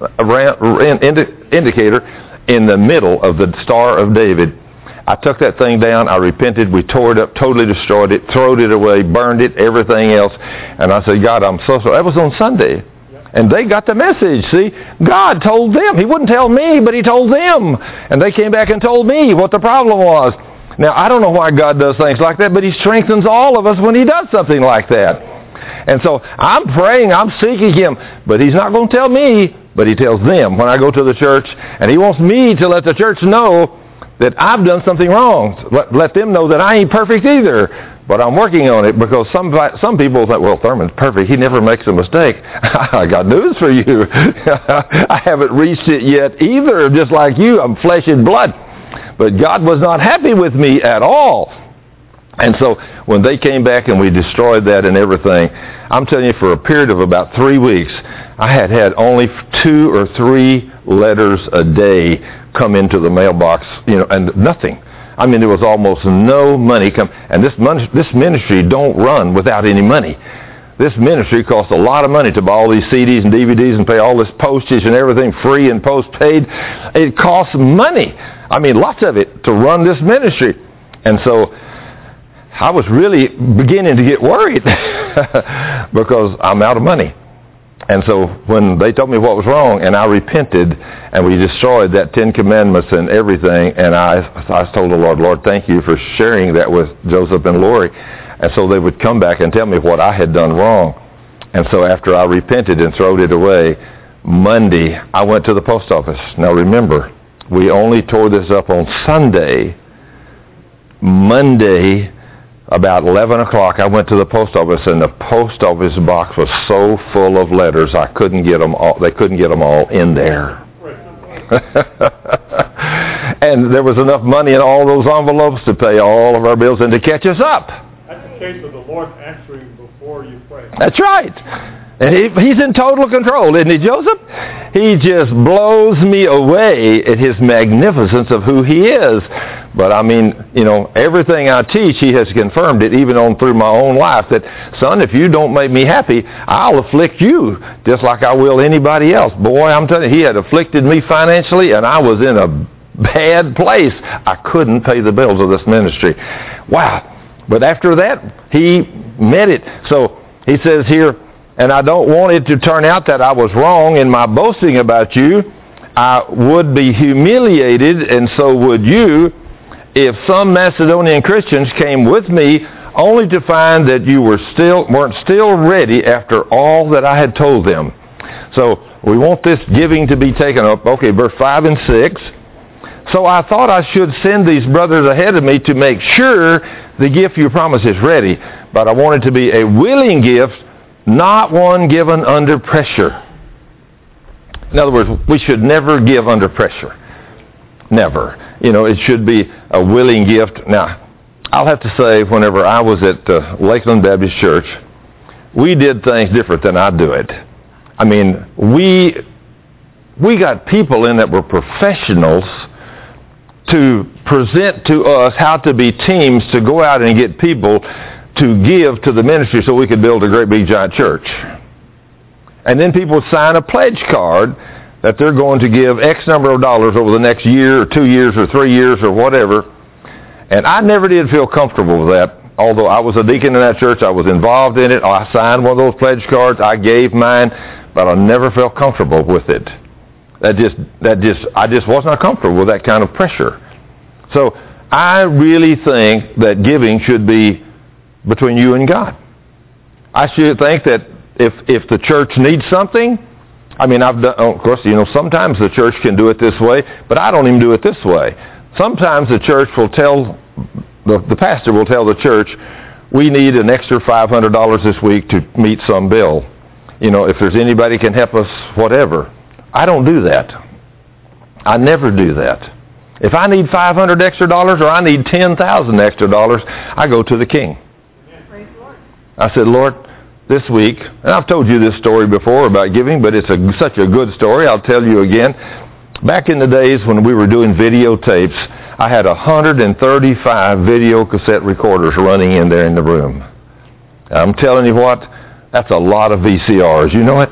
indicator in the middle of the Star of David. I took that thing down. I repented. We tore it up, totally destroyed it, threw it away, burned it, everything else. And I said, God, I'm so sorry. That was on Sunday. And they got the message, see? God told them. He wouldn't tell me, but He told them. And they came back and told me what the problem was. Now, I don't know why God does things like that, but He strengthens all of us when He does something like that. And so I'm praying, I'm seeking Him, but He's not going to tell me, but He tells them when I go to the church. And He wants me to let the church know that I've done something wrong. Let them know that I ain't perfect either, but I'm working on it, because some people think, well, Thurman's perfect. He never makes a mistake. I got news for you. I haven't reached it yet either, just like you. I'm flesh and blood. But God was not happy with me at all. And so when they came back and we destroyed that and everything, I'm telling you, for a period of about 3 weeks, I had only 2 or 3 letters a day come into the mailbox, and nothing. I mean, there was almost no money come, and this ministry don't run without any money. This ministry costs a lot of money to buy all these CDs and DVDs and pay all this postage and everything free and postpaid. It costs money. I mean, lots of it to run this ministry. And so I was really beginning to get worried because I'm out of money. And so when they told me what was wrong, and I repented, and we destroyed that 10 Commandments and everything, and I told the Lord, thank you for sharing that with Joseph and Lori. And so they would come back and tell me what I had done wrong. And so after I repented and throwed it away, Monday, I went to the post office. Now remember, we only tore this up on Sunday. Monday, about 11 o'clock, I went to the post office, and the post office box was so full of letters, I couldn't get them all. They couldn't get them all in there. And there was enough money in all those envelopes to pay all of our bills and to catch us up. That's the case of the Lord answering before you pray. That's right. And he's in total control, isn't he, Joseph? He just blows me away at his magnificence of who he is. But I mean, everything I teach, he has confirmed it, even on through my own life, that, son, if you don't make me happy, I'll afflict you just like I will anybody else. Boy, I'm telling you, he had afflicted me financially, and I was in a bad place. I couldn't pay the bills of this ministry. Wow. But after that, he met it. So he says here, and I don't want it to turn out that I was wrong in my boasting about you. I would be humiliated, and so would you, if some Macedonian Christians came with me only to find that you weren't still ready after all that I had told them. So we want this giving to be taken up. Okay, verse 5 and 6. So I thought I should send these brothers ahead of me to make sure the gift you promised is ready. But I want it to be a willing gift, not one given under pressure. In other words, we should never give under pressure. Never. It should be a willing gift. Now, I'll have to say, whenever I was at Lakeland Baptist Church, we did things different than I do it. I mean, we got people in that were professionals to present to us how to be teams to go out and get people to give to the ministry so we could build a great big giant church. And then people would sign a pledge card that they're going to give X number of dollars over the next year or 2 years or 3 years or whatever. And I never did feel comfortable with that. Although I was a deacon in that church, I was involved in it. I signed one of those pledge cards. I gave mine, but I never felt comfortable with it. I just wasn't comfortable with that kind of pressure. So I really think that giving should be between you and God. I should think that if the church needs something, I mean, of course, sometimes the church can do it this way, but I don't even do it this way. Sometimes the church will tell, the pastor will tell the church, we need an extra $500 this week to meet some bill. If there's anybody can help us, whatever. I don't do that. I never do that. If I need $500 extra dollars or I need $10,000 extra dollars, I go to the King. Praise the Lord. I said, Lord, this week, and I've told you this story before about giving, but it's such a good story, I'll tell you again. Back in the days when we were doing videotapes, I had 135 video cassette recorders running in there in the room. I'm telling you what, that's a lot of VCRs. You know it?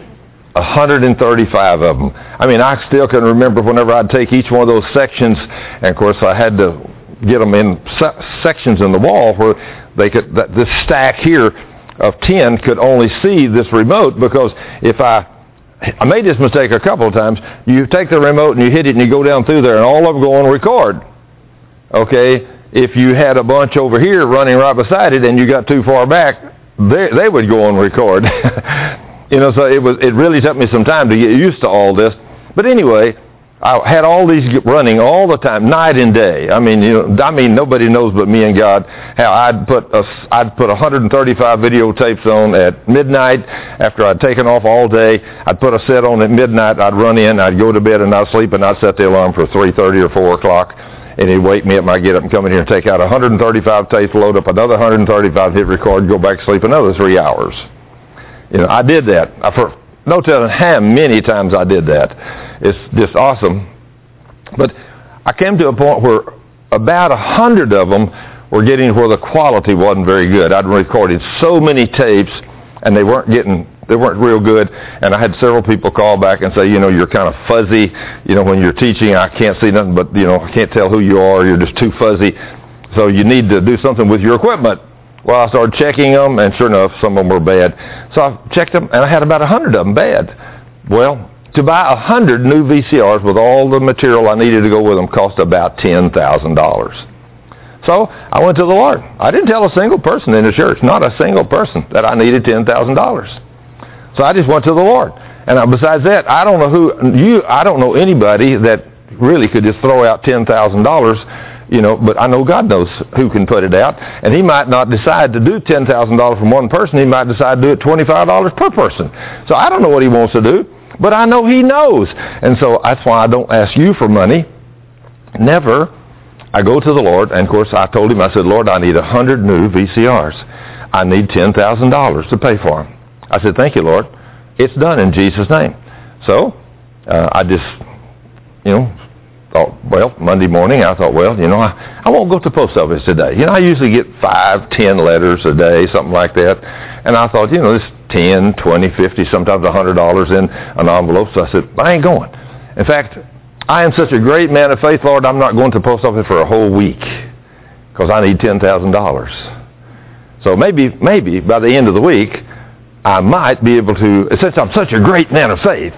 135 of them. I mean, I still can remember whenever I'd take each one of those sections, and of course I had to get them in sections in the wall where they could, this stack here of 10 could only see this remote, because if I made this mistake a couple of times, you take the remote and you hit it and you go down through there and all of them go on record. Okay? If you had a bunch over here running right beside it and you got too far back, they would go on record. So it really took me some time to get used to all this. But anyway, I had all these running all the time, night and day. I mean, nobody knows but me and God how I'd put 135 videotapes on at midnight after I'd taken off all day. I'd put a set on at midnight. I'd run in, I'd go to bed and I'd sleep, and I'd set the alarm for 3:30 or 4 o'clock. And he'd wake me up and I'd get up and come in here and take out 135 tapes, load up another 135, hit record, go back to sleep another 3 hours. I did that. no telling how many times I did that. It's just awesome. But I came to a point where about 100 of them were getting where the quality wasn't very good. I'd recorded so many tapes, and they weren't real good. And I had several people call back and say, you're kind of fuzzy. When you're teaching, I can't see nothing but, I can't tell who you are. You're just too fuzzy. So you need to do something with your equipment. Well, I started checking them, and sure enough, some of them were bad. So I checked them, and I had about 100 of them bad. Well, to buy 100 new VCRs with all the material I needed to go with them cost about $10,000. So I went to the Lord. I didn't tell a single person in the church, not a single person, that I needed $10,000. So I just went to the Lord. And besides that, I don't know anybody that really could just throw out $10,000. But I know God knows who can put it out. And he might not decide to do $10,000 from one person. He might decide to do it $25 per person. So I don't know what he wants to do, but I know he knows. And so that's why I don't ask you for money. Never. I go to the Lord, and of course I told him, I said, Lord, I need 100 new VCRs. I need $10,000 to pay for them. I said, thank you, Lord. It's done in Jesus' name. So I just, thought, Monday morning, I thought, I won't go to the post office today. I usually get 5, 10 letters a day, something like that. And I thought, this 10, 20, 50, sometimes $100 in an envelope. So I said, I ain't going. In fact, I am such a great man of faith, Lord, I'm not going to the post office for a whole week because I need $10,000. So maybe by the end of the week, I might be able to, since I'm such a great man of faith,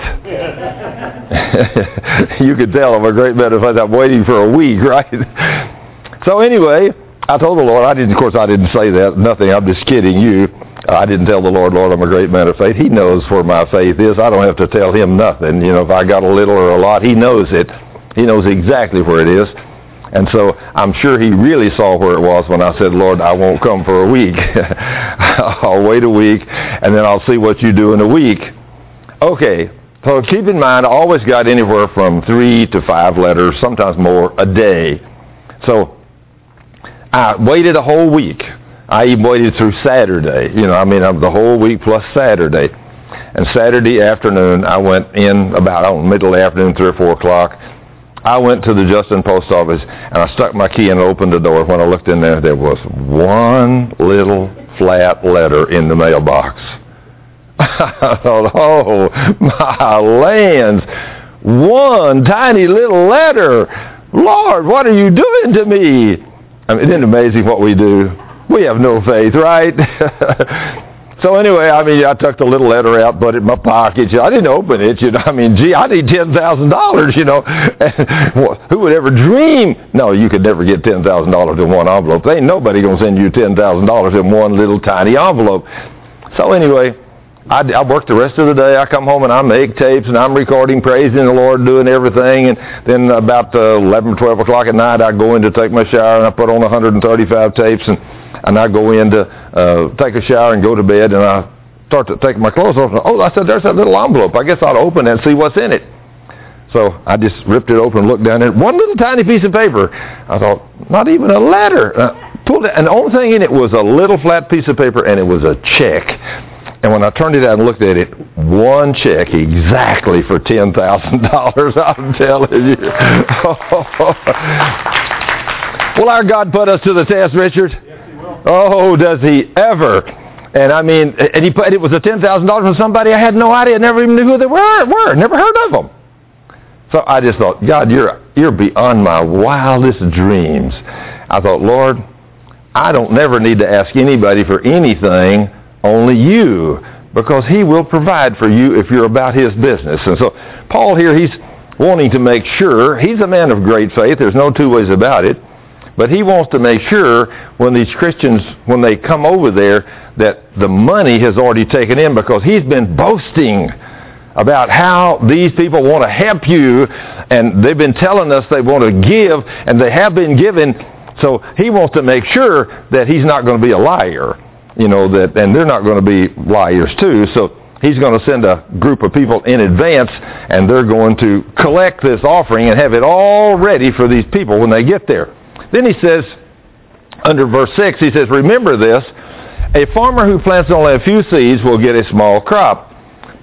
you could tell I'm a great man of faith. I'm waiting for a week, right? So anyway, I told the Lord, I didn't say that, nothing, I'm just kidding you. I didn't tell the Lord, I'm a great man of faith. He knows where my faith is. I don't have to tell him nothing. If I got a little or a lot, he knows it. He knows exactly where it is. And so I'm sure he really saw where it was when I said, Lord, I won't come for a week. I'll wait a week, and then I'll see what you do in a week. Okay, so keep in mind, I always got anywhere from 3 to 5 letters, sometimes more, a day. So I waited a whole week. I even waited through Saturday, the whole week plus Saturday. And Saturday afternoon, I went in about middle of the afternoon, 3 or 4 o'clock. I went to the Justin Post Office, and I stuck my key in and opened the door. When I looked in there, there was one little flat letter in the mailbox. I thought, oh, my lands, one tiny little letter. Lord, what are you doing to me? Isn't it amazing what we do? We have no faith, right? So anyway, I took the little letter out, put it in my pocket. I didn't open it, I need $10,000, Who would ever dream? No, you could never get $10,000 in one envelope. There ain't nobody going to send you $10,000 in one little tiny envelope. So anyway, I work the rest of the day. I come home and I make tapes, and I'm recording, praising the Lord, doing everything. And then about 11, 12 o'clock at night, I go in to take my shower, and I put on 135 tapes, and I go in to take a shower and go to bed, and I start to take my clothes off. Oh, I said, there's that little envelope. I guess I ought to open it and see what's in it. So I just ripped it open and looked down at it. One little tiny piece of paper. I thought, not even a letter. Pulled it, and the only thing in it was a little flat piece of paper, and it was a check. And when I turned it out and looked at it, one check exactly for $10,000, I'm telling you. Will our God put us to the test, Richard? Yes, he will. Oh, does he ever? And it was a $10,000 from somebody I had no idea, never even knew who they were, never heard of them. So I just thought, God, you're beyond my wildest dreams. I thought, Lord, I don't never need to ask anybody for anything, only you, because he will provide for you if you're about his business. And so Paul here, he's wanting to make sure, he's a man of great faith, there's no two ways about it, but he wants to make sure when these Christians, when they come over there, that the money has already taken in, because he's been boasting about how these people want to help you, and they've been telling us they want to give, and they have been giving. So he wants to make sure that he's not going to be a liar, and they're not going to be liars too. So he's going to send a group of people in advance, and they're going to collect this offering and have it all ready for these people when they get there. Then he says, under verse 6, he says, remember this, a farmer who plants only a few seeds will get a small crop,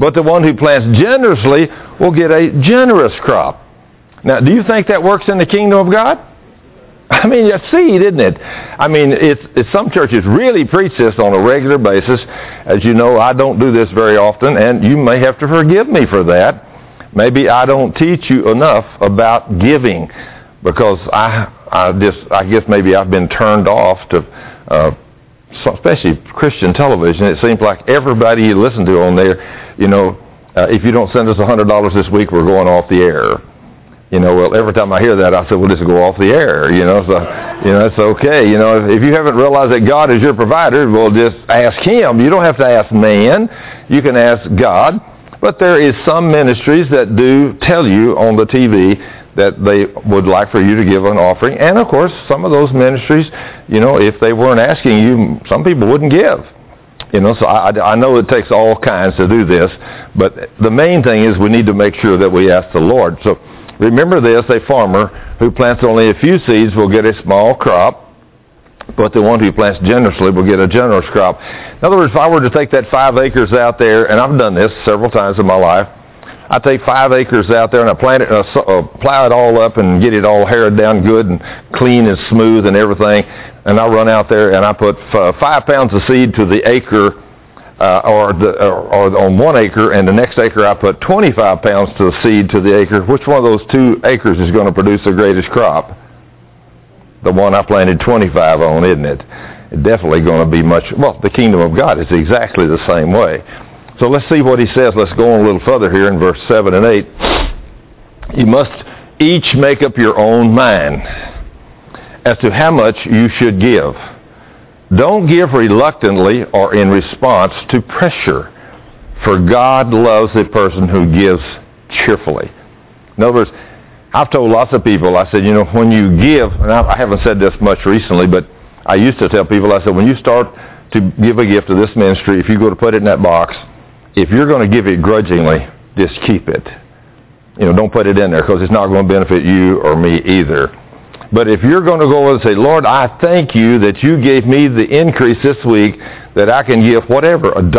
But the one who plants generously will get a generous crop. Now, do you think that works in the kingdom of God? I mean, it's seed, isn't it? I mean, it's some churches really preach this on a regular basis. As you know, I don't do this very often, and you may have to forgive me for that. Maybe I don't teach you enough about giving, because I guess maybe I've been turned off to, especially Christian television. It seems like everybody you listen to on there, if you don't send us $100 this week, we're going off the air. Well, every time I hear that, I say, well, just go off the air, so, it's okay. If you haven't realized that God is your provider, well, just ask Him. You don't have to ask man. You can ask God. But there is some ministries that do tell you on the TV that they would like for you to give an offering. And, of course, some of those ministries, if they weren't asking you, some people wouldn't give. So I know it takes all kinds to do this. But the main thing is we need to make sure that we ask the Lord. So remember this, a farmer who plants only a few seeds will get a small crop, but the one who plants generously will get a generous crop. In other words, if I were to take that 5 acres out there, and I've done this several times in my life, I take 5 acres out there and I plant it, plow it all up and get it all harrowed down good and clean and smooth and everything, and I run out there and I put 5 pounds of seed to the acre, or on 1 acre, and the next acre I put 25 pounds to the seed to the acre. Which one of those 2 acres is going to produce the greatest crop? The one I planted 25 on, isn't it? It's definitely going to be the kingdom of God is exactly the same way. So let's see what he says. Let's go on a little further here in verse 7 and 8. You must each make up your own mind as to how much you should give. Don't give reluctantly or in response to pressure, for God loves a person who gives cheerfully. In other words, I've told lots of people, I said, when you give, and I haven't said this much recently, but I used to tell people, I said, when you start to give a gift to this ministry, if you go to put it in that box, if you're going to give it grudgingly, just keep it. Don't put it in there, because it's not going to benefit you or me either. But if you're going to go and say, Lord, I thank you that you gave me the increase this week that I can give whatever, $1,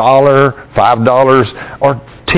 $5, or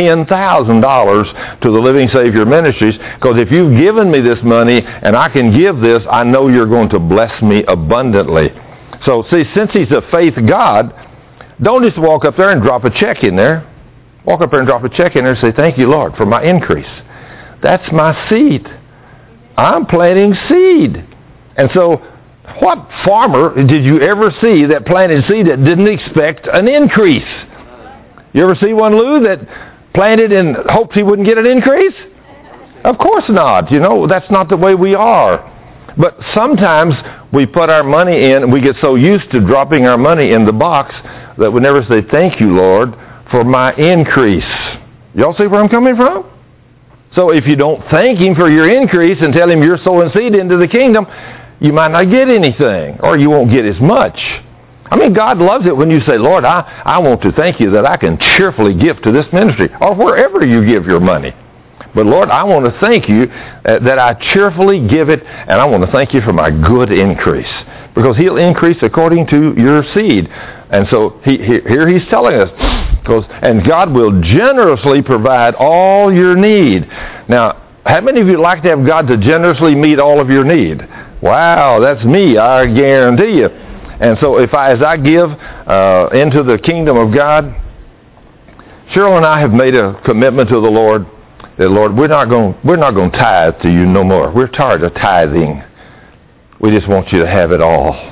$10,000 to the Living Savior Ministries, because if you've given me this money and I can give this, I know you're going to bless me abundantly. So see, since He's a faith God, don't just walk up there and drop a check in there. Walk up there and drop a check in there and say, thank you, Lord, for my increase. That's my seed. I'm planting seed. And so what farmer did you ever see that planted seed that didn't expect an increase? You ever see one, Lou, that planted and hoped he wouldn't get an increase? Of course not. That's not the way we are. But sometimes we put our money in, and we get so used to dropping our money in the box that we never say, thank you, Lord, for my increase. Y'all see where I'm coming from? So if you don't thank Him for your increase and tell Him you're sowing seed into the kingdom, you might not get anything, or you won't get as much. I mean, God loves it when you say, Lord, I want to thank you that I can cheerfully give to this ministry, or wherever you give your money. But Lord, I want to thank you that I cheerfully give it, and I want to thank you for my good increase, because He'll increase according to your seed. And so here He's telling us, and God will generously provide all your need. Now, how many of you like to have God to generously meet all of your need? Wow, that's me, I guarantee you. And so as I give into the kingdom of God, Cheryl and I have made a commitment to the Lord that, Lord, we're not going to tithe to you no more. We're tired of tithing. We just want you to have it all.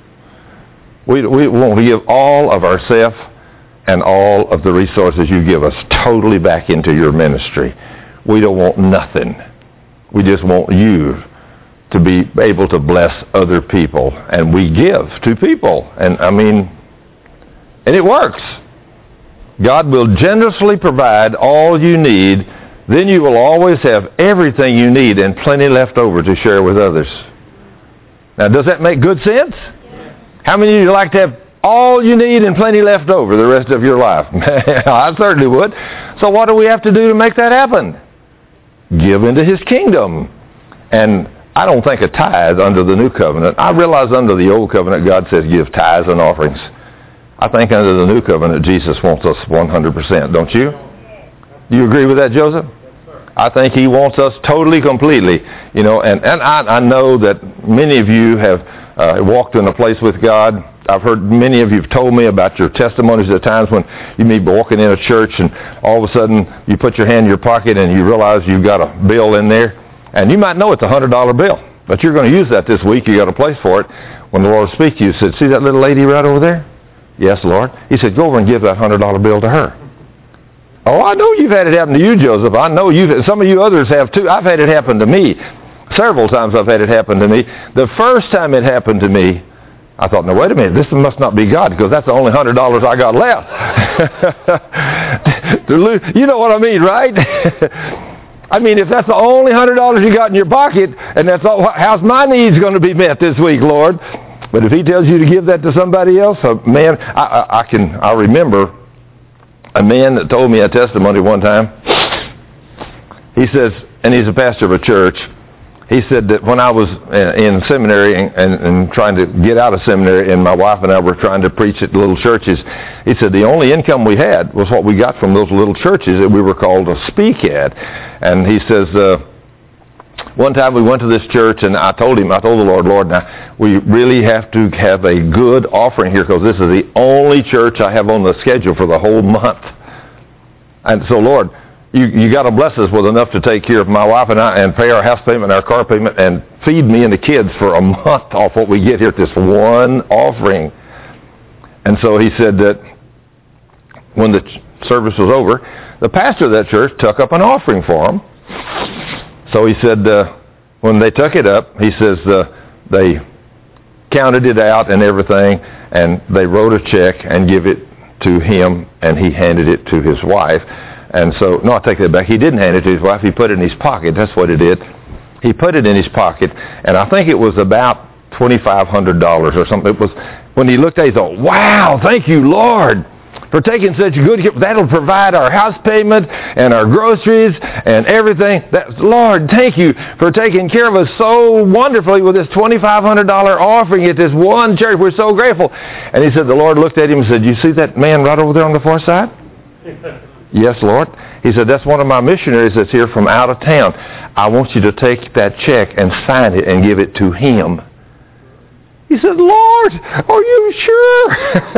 We want to give all of ourselves and all of the resources you give us totally back into your ministry. We don't want nothing. We just want you to be able to bless other people. And we give to people. And it works. God will generously provide all you need. Then you will always have everything you need and plenty left over to share with others. Now, does that make good sense? How many of you like to have all you need and plenty left over the rest of your life? I certainly would. So what do we have to do to make that happen? Give into His kingdom. And I don't think a tithe under the new covenant. I realize under the old covenant God says give tithes and offerings. I think under the new covenant Jesus wants us 100%, don't you? Do you agree with that, Joseph? I think he wants us totally, completely, you know, and I know that many of you have walked in a place with God. I've heard many of you have told me about your testimonies at times when you may be walking in a church and all of a sudden you put your hand in your pocket and you realize you've got a bill in there. And you might know it's a $100 bill, but you're going to use that this week. You got a place for it. When the Lord speaks to you, he said, see that little lady right over there? Yes, Lord. He said, go over and give that $100 bill to her. Oh, I know you've had it happen to you, Joseph. I know some of you others have too. I've had it happen to me. Several times I've had it happen to me. The first time it happened to me, I thought, no, wait a minute, this must not be God, because that's the only $100 I got left. You know what I mean, right? I mean, if that's the only $100 you got in your pocket, and that's all, how's my needs going to be met this week, Lord? But if he tells you to give that to somebody else, man, I remember a man that told me a testimony one time. He says, and he's a pastor of a church, he said that when I was in seminary and trying to get out of seminary, and my wife and I were trying to preach at little churches, he said the only income we had was what we got from those little churches that we were called to speak at. And he says, one time we went to this church, and I told the Lord, now, we really have to have a good offering here, because this is the only church I have on the schedule for the whole month. And so, Lord, you got to bless us with enough to take care of my wife and I and pay our house payment and our car payment and feed me and the kids for a month off what we get here at this one offering. And so he said that when the service was over, the pastor of that church took up an offering for him. So he said when they took it up, he says they counted it out and everything, and they wrote a check and give it to him, and he handed it to his wife. And so, no, I take that back. He didn't hand it to his wife. He put it in his pocket. That's what he did. He put it in his pocket, and I think it was about $2,500 or something. It was, when he looked at it, he thought, wow, thank you, Lord, for taking such good care. That'll provide our house payment and our groceries and everything. Lord, thank you for taking care of us so wonderfully with this $2,500 offering at this one church. We're so grateful. And he said, the Lord looked at him and said, you see that man right over there on the far side? Yes, Lord. He said, that's one of my missionaries that's here from out of town. I want you to take that check and sign it and give it to him. He said, Lord, are you sure?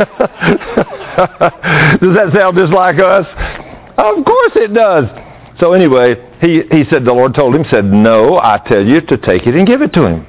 Does that sound just like us? Of course it does. So anyway, he said, the Lord told him, said, no, I tell you to take it and give it to him.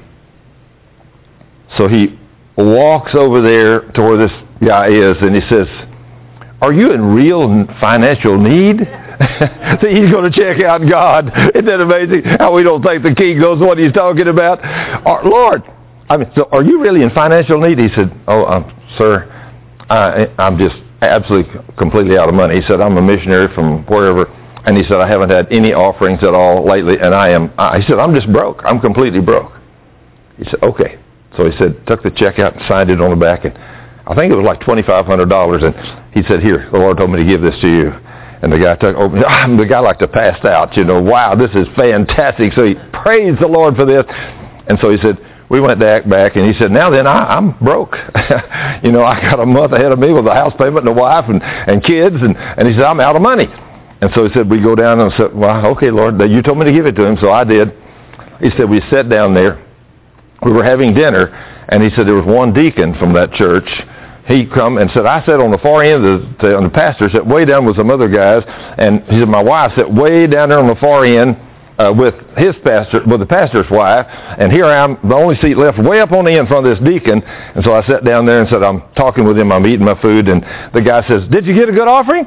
So he walks over there to where this guy is, and he says, are you in real financial need? So he's going to check out God. Isn't that amazing? How we don't think the king knows what he's talking about. Lord, so are you really in financial need? He said, sir, I'm just absolutely completely out of money. He said, I'm a missionary from wherever. And he said, I haven't had any offerings at all lately. And he said, I'm just broke. I'm completely broke. He said, okay. So he said, took the check out and signed it on the back. And I think it was like $2,500. And he said, here, the Lord told me to give this to you. And the guy the guy like to pass out, wow, this is fantastic. So he praised the Lord for this. And so he said, we went back, and he said, now then, I'm broke. I got a month ahead of me with a house payment and a wife and kids. And he said, I'm out of money. And so he said, we go down and said, well, okay, Lord, you told me to give it to him, so I did. He said, we sat down there. We were having dinner, and he said there was one deacon from that church. He come and said, I sat on the far end of the pastor, sat way down with some other guys, and he said, my wife sat way down there on the far end with the pastor's wife, and here I am, the only seat left way up on the end front of this deacon. And so I sat down there and said, I'm talking with him, I'm eating my food, and the guy says, did you get a good offering?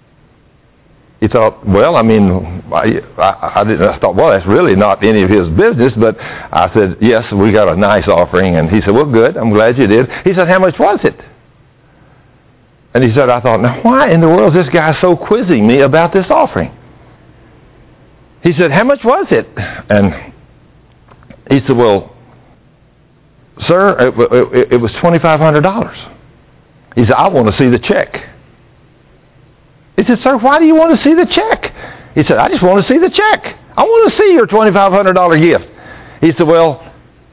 He thought, well, I thought, well, that's really not any of his business, but I said, yes, we got a nice offering. And he said, well, good, I'm glad you did. He said, how much was it? And he said, I thought, now why in the world is this guy so quizzing me about this offering? He said, how much was it? And he said, well, sir, it was $2,500. He said, I want to see the check. He said, sir, why do you want to see the check? He said, I just want to see the check. I want to see your $2,500 gift. He said, well,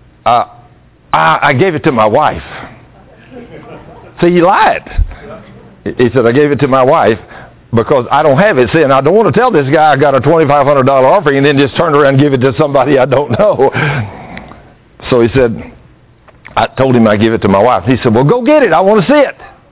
I gave it to my wife. See, he lied. He said, I gave it to my wife, because I don't have it. See, and I don't want to tell this guy I got a $2,500 offering and then just turn around and give it to somebody I don't know. So he said, I told him I'd give it to my wife. He said, well, go get it. I want to see it.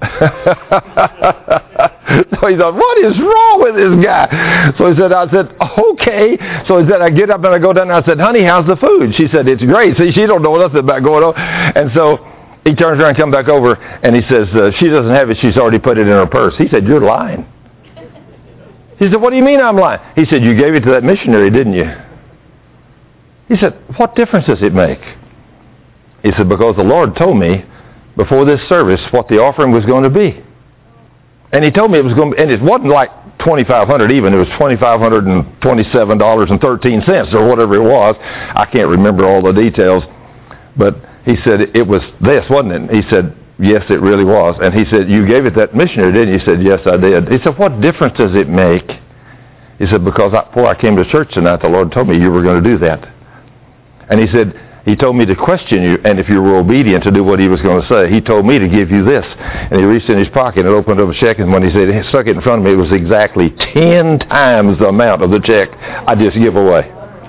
So he thought, what is wrong with this guy? So he said, I said, okay. So he said, I get up and I go down there. I said, honey, how's the food? She said, it's great. See, she don't know nothing about going on. And so he turns around and comes back over and he says, she doesn't have it. She's already put it in her purse. He said, you're lying. He said, what do you mean I'm lying? He said, you gave it to that missionary, didn't you? He said, what difference does it make? He said, because the Lord told me before this service what the offering was going to be. And he told me it was going to be, and it wasn't like $2,500 even. It was $2,527.13 or whatever it was. I can't remember all the details. But he said, it was this, wasn't it? He said, yes, it really was. And he said, you gave it that missionary, didn't you? He said, yes, I did. He said, what difference does it make? He said, because before I came to church tonight, the Lord told me you were going to do that. And he said, he told me to question you, and if you were obedient to do what he was going to say, he told me to give you this. And he reached in his pocket and opened up a check, and when he said he stuck it in front of me, it was exactly 10 times the amount of the check I just give away.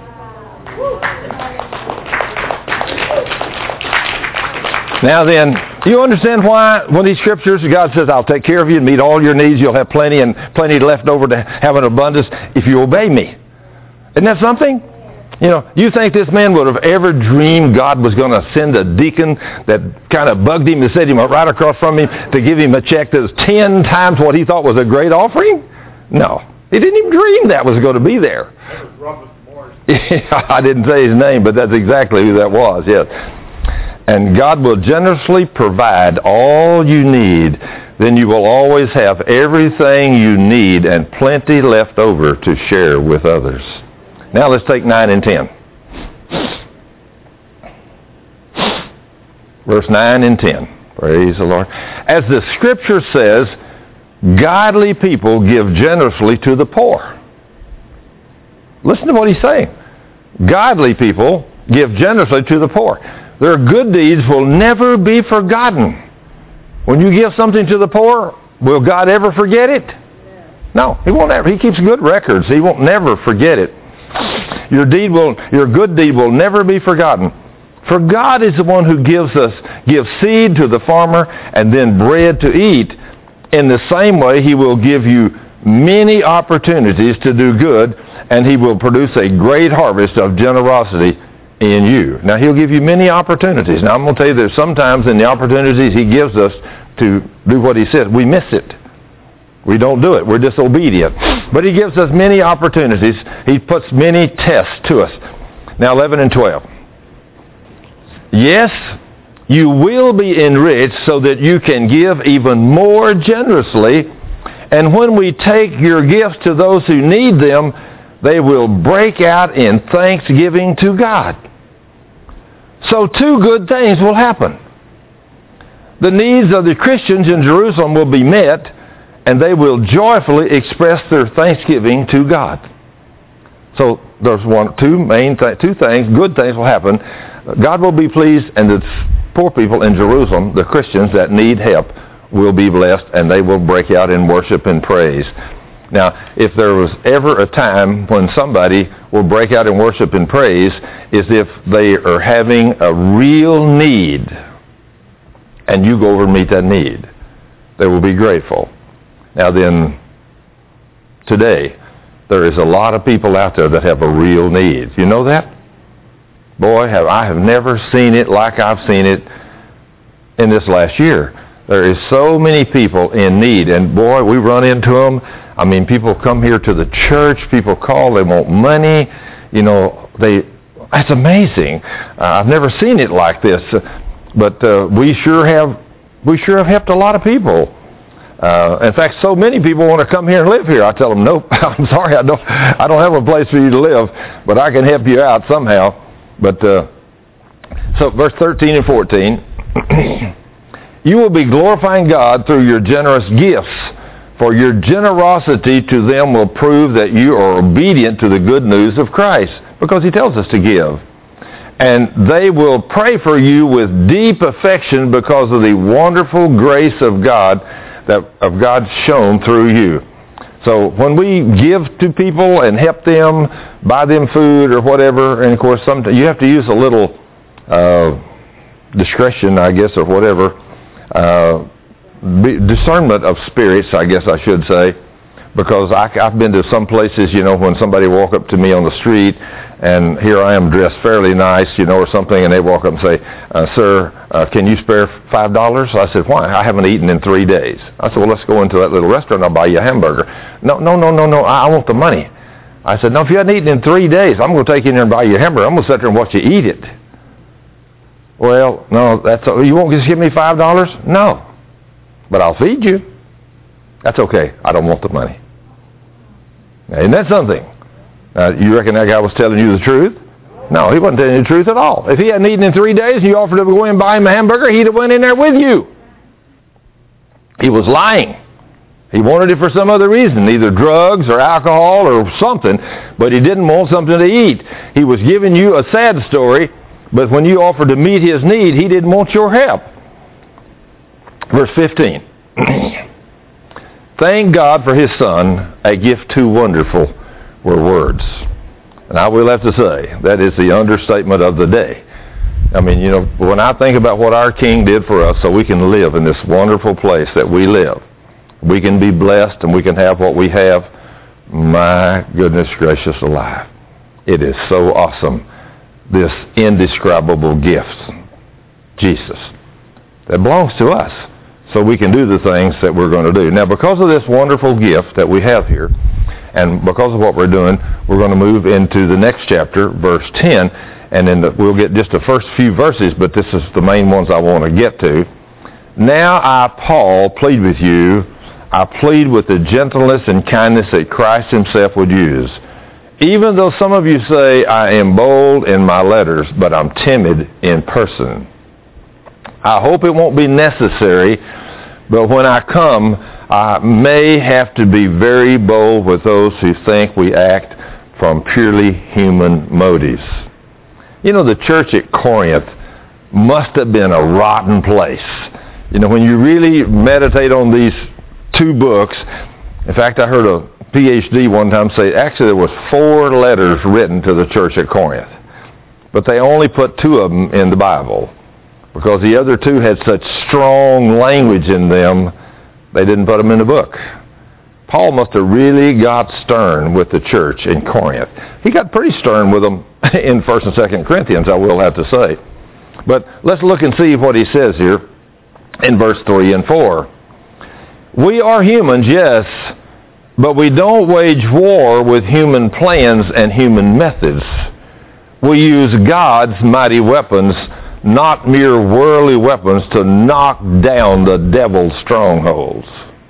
Now then, you understand why when these scriptures, God says, I'll take care of you and meet all your needs. You'll have plenty and plenty left over to have an abundance if you obey me. Isn't that something? You know, you think this man would have ever dreamed God was going to send a deacon that kind of bugged him and set him right across from him to give him a check that was 10 times what he thought was a great offering? No. He didn't even dream that was going to be there. That was Robert Morris. I didn't say his name, but that's exactly who that was, yes. And God will generously provide all you need. Then you will always have everything you need and plenty left over to share with others. Now let's take 9 and 10. Verse 9 and 10. Praise the Lord. As the scripture says, godly people give generously to the poor. Listen to what he's saying. Godly people give generously to the poor. Their good deeds will never be forgotten. When you give something to the poor, will God ever forget it? No, he won't ever. He keeps good records. He won't never forget it. Your good deed will never be forgotten. For God is the one who gives seed to the farmer and then bread to eat. In the same way, he will give you many opportunities to do good, and he will produce a great harvest of generosity in you. Now, he'll give you many opportunities. Now, I'm going to tell you there's sometimes in the opportunities he gives us to do what he says, we miss it. We don't do it. We're disobedient. But he gives us many opportunities. He puts many tests to us. Now 11 and 12. Yes, you will be enriched so that you can give even more generously. And when we take your gifts to those who need them, they will break out in thanksgiving to God. So 2 good things will happen. The needs of the Christians in Jerusalem will be met, and they will joyfully express their thanksgiving to God. So there's two things, good things will happen. God will be pleased, and the poor people in Jerusalem, the Christians that need help, will be blessed, and they will break out in worship and praise. Now, if there was ever a time when somebody will break out in worship and praise, is if they are having a real need, and you go over and meet that need. They will be grateful. Now then, today, there is a lot of people out there that have a real need. You know that? Boy, I have never seen it like I've seen it in this last year. There is so many people in need, and boy, we run into them. I mean, people come here to the church, people call, they want money. You know, that's amazing. I've never seen it like this. But we sure have helped a lot of people. In fact, so many people want to come here and live here. I tell them, nope, I'm sorry, I don't have a place for you to live, but I can help you out somehow. But so verse 13 and 14, you will be glorifying God through your generous gifts, for your generosity to them will prove that you are obedient to the good news of Christ, because he tells us to give. And they will pray for you with deep affection because of the wonderful grace of God shown through you. So when we give to people and help them, buy them food or whatever, and of course sometimes you have to use a little discretion, I guess, or whatever, discernment of spirits, I guess I should say, because I've been to some places, when somebody walk up to me on the street, and here I am dressed fairly nice, or something, and they walk up and say, sir, can you spare $5? I said, why? I haven't eaten in 3 days. I said, well, let's go into that little restaurant, I'll buy you a hamburger. No, I want the money. I said, no, if you hadn't eaten in 3 days, I'm going to take you in there and buy you a hamburger. I'm going to sit there and watch you eat it. Well, no, you won't just give me $5? No. But I'll feed you. That's okay. I don't want the money. Now, isn't that something? You reckon that guy was telling you the truth? No, he wasn't telling you the truth at all. If he hadn't eaten in 3 days and you offered to go in and buy him a hamburger, he'd have went in there with you. He was lying. He wanted it for some other reason, either drugs or alcohol or something, but he didn't want something to eat. He was giving you a sad story, but when you offered to meet his need, he didn't want your help. Verse 15. Thank God for his Son, a gift too wonderful were words. And I will have to say, that is the understatement of the day. I mean, when I think about what our King did for us so we can live in this wonderful place that we live, we can be blessed and we can have what we have, my goodness gracious alive. It is so awesome, this indescribable gift, Jesus, that belongs to us. So we can do the things that we're going to do. Now, because of this wonderful gift that we have here, and because of what we're doing, we're going to move into the next chapter, verse 10, and then we'll get just the first few verses, but this is the main ones I want to get to. Now I, Paul, plead with you. I plead with the gentleness and kindness that Christ himself would use. Even though some of you say I am bold in my letters, but I'm timid in person. I hope it won't be necessary, but when I come, I may have to be very bold with those who think we act from purely human motives. The church at Corinth must have been a rotten place. When you really meditate on these 2 books, in fact, I heard a PhD one time say, actually there was 4 letters written to the church at Corinth, but they only put 2 of them in the Bible. Because the other 2 had such strong language in them, they didn't put them in the book. Paul must have really got stern with the church in Corinth. He got pretty stern with them in 1 and 2 Corinthians, I will have to say. But let's look and see what he says here in verse 3 and 4. We are humans, yes, but we don't wage war with human plans and human methods. We use God's mighty weapons, not mere worldly weapons, to knock down the devil's strongholds.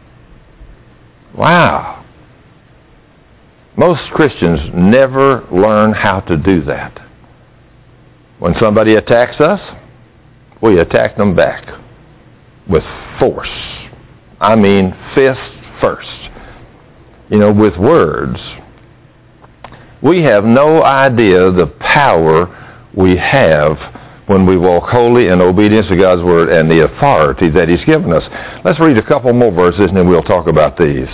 Wow. Most Christians never learn how to do that. When somebody attacks us, we attack them back with force. I mean, fist first. With words. We have no idea the power we have when we walk holy in obedience to God's word and the authority that he's given us. Let's read a couple more verses and then we'll talk about these.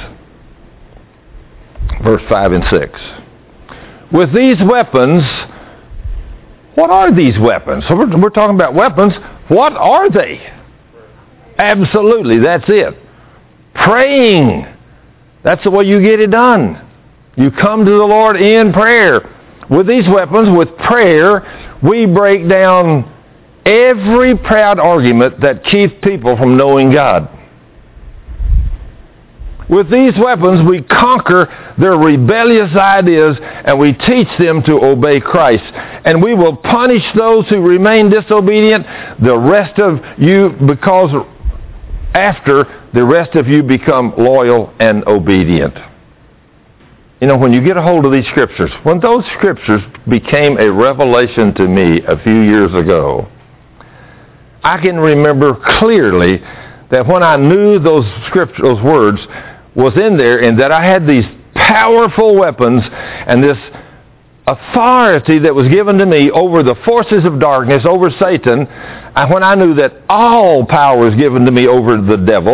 Verse 5 and 6. With these weapons, what are these weapons? So we're talking about weapons. What are they? Absolutely, that's it. Praying. That's the way you get it done. You come to the Lord in prayer. With these weapons, with prayer, we break down every proud argument that keeps people from knowing God. With these weapons, we conquer their rebellious ideas and we teach them to obey Christ. And we will punish those who remain disobedient, the rest of you, because after the rest of you become loyal and obedient. When you get a hold of these scriptures, when those scriptures became a revelation to me a few years ago, I can remember clearly that when I knew those words was in there and that I had these powerful weapons and this authority that was given to me over the forces of darkness, over Satan, and when I knew that all power was given to me over the devil,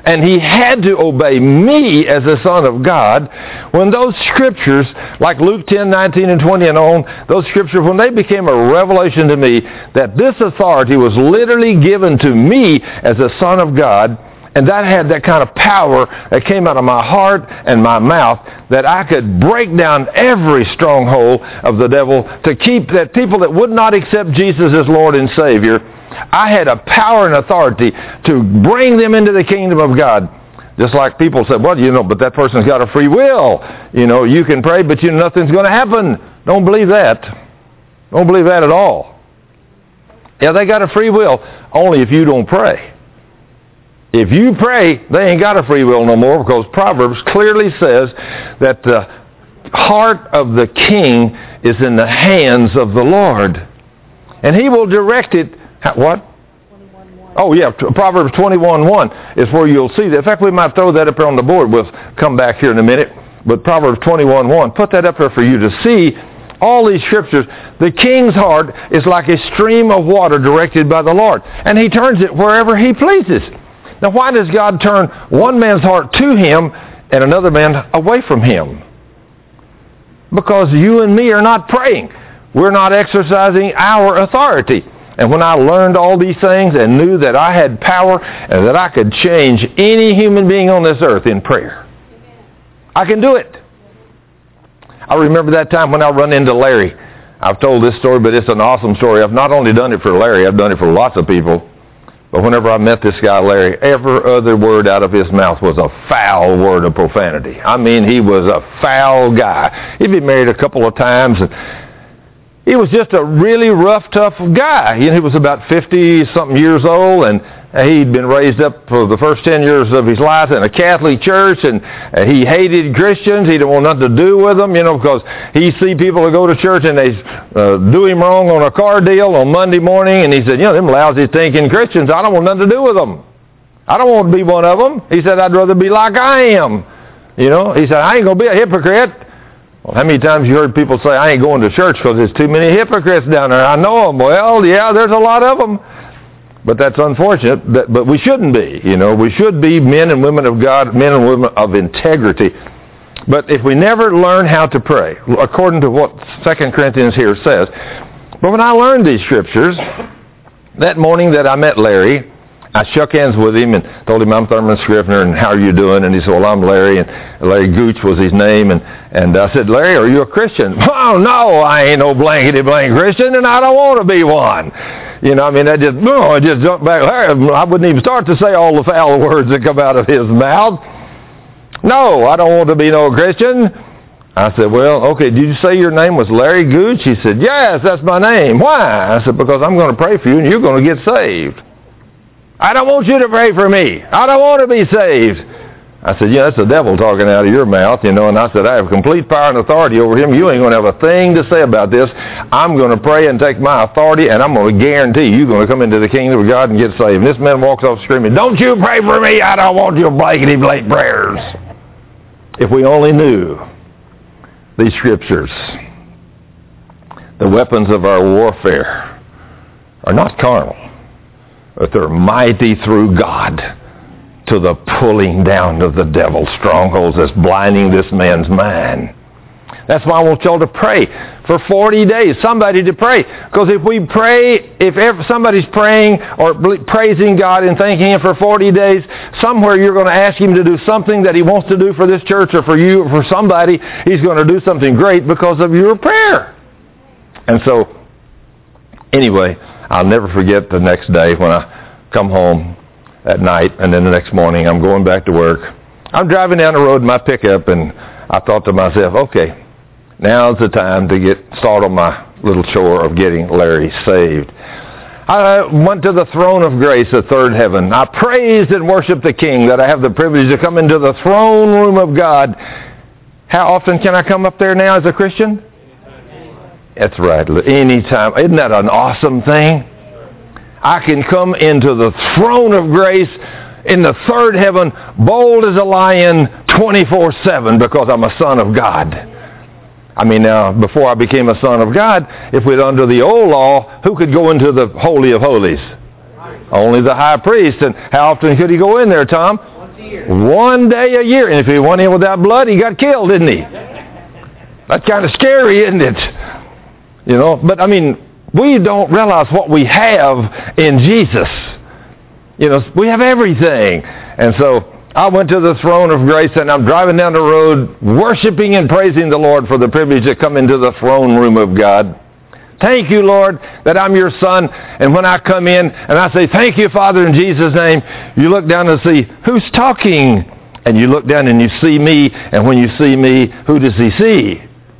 and he had to obey me as a son of God, when those scriptures, like Luke 10, 19, and 20 and on, those scriptures, when they became a revelation to me that this authority was literally given to me as a son of God, and that had that kind of power that came out of my heart and my mouth, that I could break down every stronghold of the devil to keep that people that would not accept Jesus as Lord and Savior. I had a power and authority to bring them into the kingdom of God. Just like people said, well, but that person's got a free will. You can pray, but nothing's going to happen. Don't believe that. Don't believe that at all. Yeah, they got a free will, only if you don't pray. If you pray, they ain't got a free will no more, because Proverbs clearly says that the heart of the king is in the hands of the Lord. And he will direct it. What? 21:1. Oh, yeah, Proverbs 21:1 is where you'll see that. In fact, we might throw that up there on the board. We'll come back here in a minute. But Proverbs 21:1, put that up there for you to see all these scriptures. The king's heart is like a stream of water directed by the Lord, and he turns it wherever he pleases. Now, why does God turn one man's heart to him and another man away from him? Because you and me are not praying. We're not exercising our authority. And when I learned all these things and knew that I had power and that I could change any human being on this earth in prayer, I can do it. I remember that time when I run into Larry. I've told this story, but it's an awesome story. I've not only done it for Larry, I've done it for lots of people. But whenever I met this guy, Larry, every other word out of his mouth was a foul word of profanity. I mean, he was a foul guy. He'd been married a couple of times, and he was just a really rough, tough guy. He was about 50-something years old, and he'd been raised up for the first 10 years of his life in a Catholic church, and he hated Christians. He didn't want nothing to do with them, because he see people that go to church and they do him wrong on a car deal on Monday morning, and he said, them lousy thinking Christians, I don't want nothing to do with them. I don't want to be one of them. He said, I'd rather be like I am. He said, I ain't going to be a hypocrite. Well, how many times you heard people say, I ain't going to church because there's too many hypocrites down there. I know them. Well, yeah, there's a lot of them. But that's unfortunate. But we shouldn't be. We should be men and women of God, men and women of integrity. But if we never learn how to pray, according to what 2 Corinthians here says, but when I learned these scriptures, that morning that I met Larry, I shook hands with him and told him I'm Thurman Scrivener and how are you doing? And he said, well, I'm Larry, and Larry Gooch was his name. And I said, Larry, are you a Christian? Oh, no, I ain't no blankety blank Christian, and I don't want to be one. I just jumped back. I wouldn't even start to say all the foul words that come out of his mouth. No, I don't want to be no Christian. I said, well, okay, did you say your name was Larry Gooch? He said, yes, that's my name. Why? I said, because I'm going to pray for you and you're going to get saved. I don't want you to pray for me. I don't want to be saved. I said, that's the devil talking out of your mouth, and I said, I have complete power and authority over him. You ain't going to have a thing to say about this. I'm going to pray and take my authority, and I'm going to guarantee you're going to come into the kingdom of God and get saved. And this man walks off screaming, don't you pray for me. I don't want your blankety blank prayers. If we only knew these scriptures, the weapons of our warfare are not carnal, but they're mighty through God to the pulling down of the devil's strongholds that's blinding this man's mind. That's why I want y'all to pray for 40 days, somebody to pray. Because if we pray, if somebody's praying or praising God and thanking Him for 40 days, somewhere you're going to ask Him to do something that He wants to do for this church or for you or for somebody. He's going to do something great because of your prayer. And so, anyway, I'll never forget the next day when I come home at night, and then the next morning I'm going back to work. I'm driving down the road in my pickup, and I thought to myself, okay, now's the time to start on my little chore of getting Larry saved. I went to the throne of grace at third heaven. I praised and worshiped the King that I have the privilege to come into the throne room of God. How often can I come up there now as a Christian? That's right, anytime. Isn't that an awesome thing? I can come into the throne of grace in the third heaven, bold as a lion, 24/7, because I'm a son of God. I mean, now, before I became a son of God, if we're under the old law, who could go into the Holy of Holies? Only the high priest. And how often could he go in there, Tom? 1 day a year. And if he went in without blood, he got killed, didn't he? That's kind of scary, isn't it? You know, but I mean, we don't realize what we have in Jesus. You know, we have everything. And so I went to the throne of grace, and I'm driving down the road worshiping and praising the Lord for the privilege to come into the throne room of God. Thank you, Lord, that I'm your son. And when I come in and I say, thank you, Father, in Jesus' name, you look down and see, who's talking? And you look down and you see me. And when you see me, who does he see?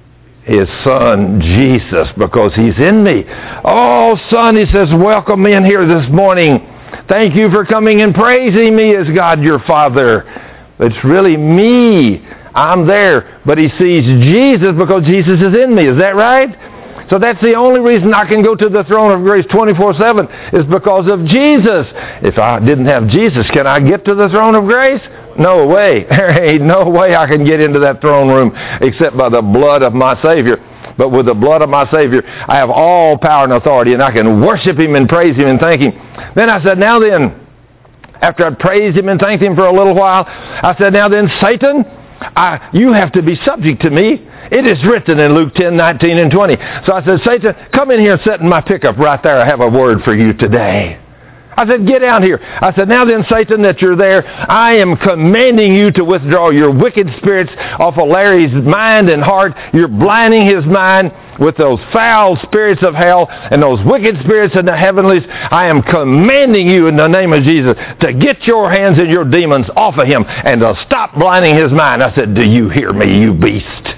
His son, Jesus, because he's in me. Oh, son, he says, welcome in here this morning. Thank you for coming and praising me as God your Father. It's really me. I'm there. But he sees Jesus because Jesus is in me. Is that right? So that's the only reason I can go to the throne of grace 24/7 is because of Jesus. If I didn't have Jesus, can I get to the throne of grace? No way. There ain't no way I can get into that throne room except by the blood of my Savior. But with the blood of my Savior, I have all power and authority, and I can worship him and praise him and thank him. Then I said, now then, after I praised him and thanked him for a little while, I said, now then, Satan, you have to be subject to me. It is written in Luke 10:19 and 20. So I said, Satan, come in here and sit in my pickup right there. I have a word for you today. I said, get down here. I said, now then, Satan, that you're there, I am commanding you to withdraw your wicked spirits off of Larry's mind and heart. You're blinding his mind with those foul spirits of hell and those wicked spirits in the heavenlies. I am commanding you in the name of Jesus to get your hands and your demons off of him and to stop blinding his mind. I said, do you hear me, you beast?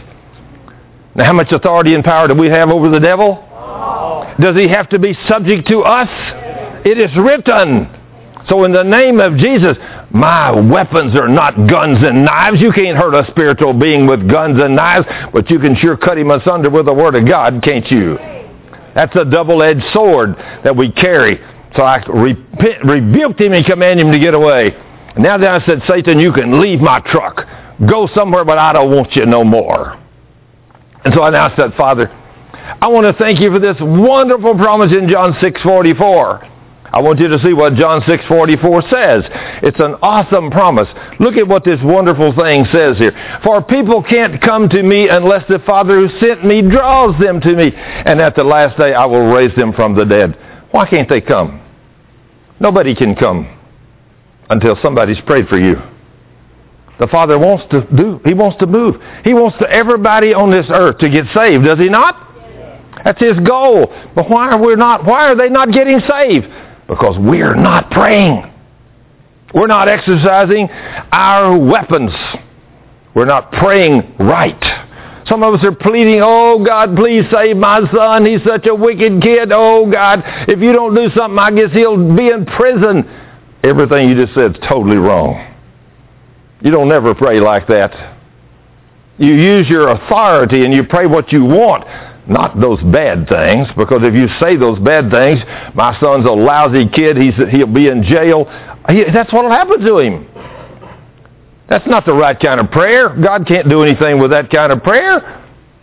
Now, how much authority and power do we have over the devil? Does he have to be subject to us? It is written. So in the name of Jesus, my weapons are not guns and knives. You can't hurt a spiritual being with guns and knives, but you can sure cut him asunder with the Word of God, can't you? That's a double-edged sword that we carry. So I rebuked him and commanded him to get away. And now that I said, Satan, you can leave my truck. Go somewhere, but I don't want you no more. And so I now said, Father, I want to thank you for this wonderful promise in John 6:44. I want you to see what John 6:44 says. It's an awesome promise. Look at what this wonderful thing says here. For people can't come to me unless the Father who sent me draws them to me. And at the last day I will raise them from the dead. Why can't they come? Nobody can come until somebody's prayed for you. The Father wants to He wants to move. He wants to everybody on this earth to get saved, does he not? That's his goal. But why are they not getting saved? Because we're not praying. We're not exercising our weapons. We're not praying right. Some of us are pleading, oh God, please save my son. He's such a wicked kid. Oh God, if you don't do something, I guess he'll be in prison. Everything you just said is totally wrong. You don't never pray like that. You use your authority and you pray what you want. Not those bad things, because if you say those bad things, my son's a lousy kid, he'll be in jail, that's what will happen to him. That's not the right kind of prayer. God can't do anything with that kind of prayer.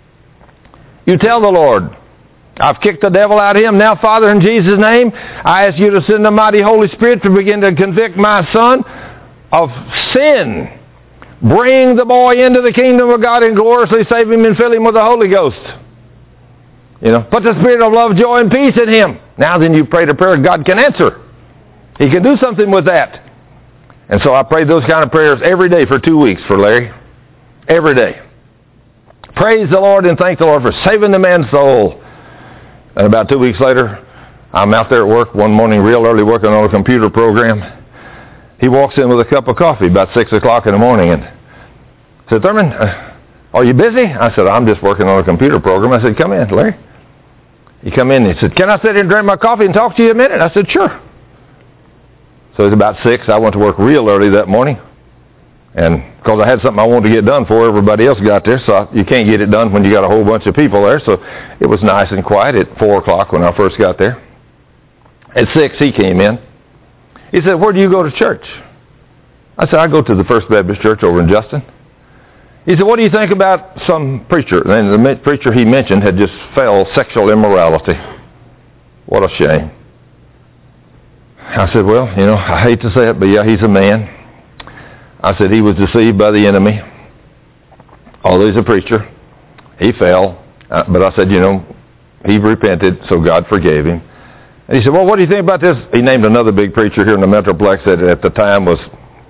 You tell the Lord, I've kicked the devil out of him. Now, Father, in Jesus' name, I ask you to send the mighty Holy Spirit to begin to convict my son of sin. Bring the boy into the kingdom of God and gloriously save him and fill him with the Holy Ghost. You know, put the spirit of love, joy, and peace in him. Now then you pray the prayer, God can answer. He can do something with that. And so I prayed those kind of prayers every day for 2 weeks for Larry. Every day. Praise the Lord and thank the Lord for saving the man's soul. And about 2 weeks later, I'm out there at work one morning real early working on a computer program. He walks in with a cup of coffee about 6 o'clock in the morning and said, Thurman, are you busy? I said, I'm just working on a computer program. I said, come in, Larry. He come in and he said, can I sit here and drink my coffee and talk to you a minute? I said, sure. So it was about 6. I went to work real early that morning. And because I had something I wanted to get done before everybody else got there, so you can't get it done when you got a whole bunch of people there. So it was nice and quiet at 4 o'clock when I first got there. At 6, he came in. He said, where do you go to church? I said, I go to the First Baptist Church over in Justin. He said, what do you think about some preacher? And the preacher he mentioned had just fell sexual immorality. What a shame. I said, well, I hate to say it, but yeah, he's a man. I said, he was deceived by the enemy. Although he's a preacher, he fell. But I said, he repented, so God forgave him. And he said, well, what do you think about this? He named another big preacher here in the Metroplex that at the time was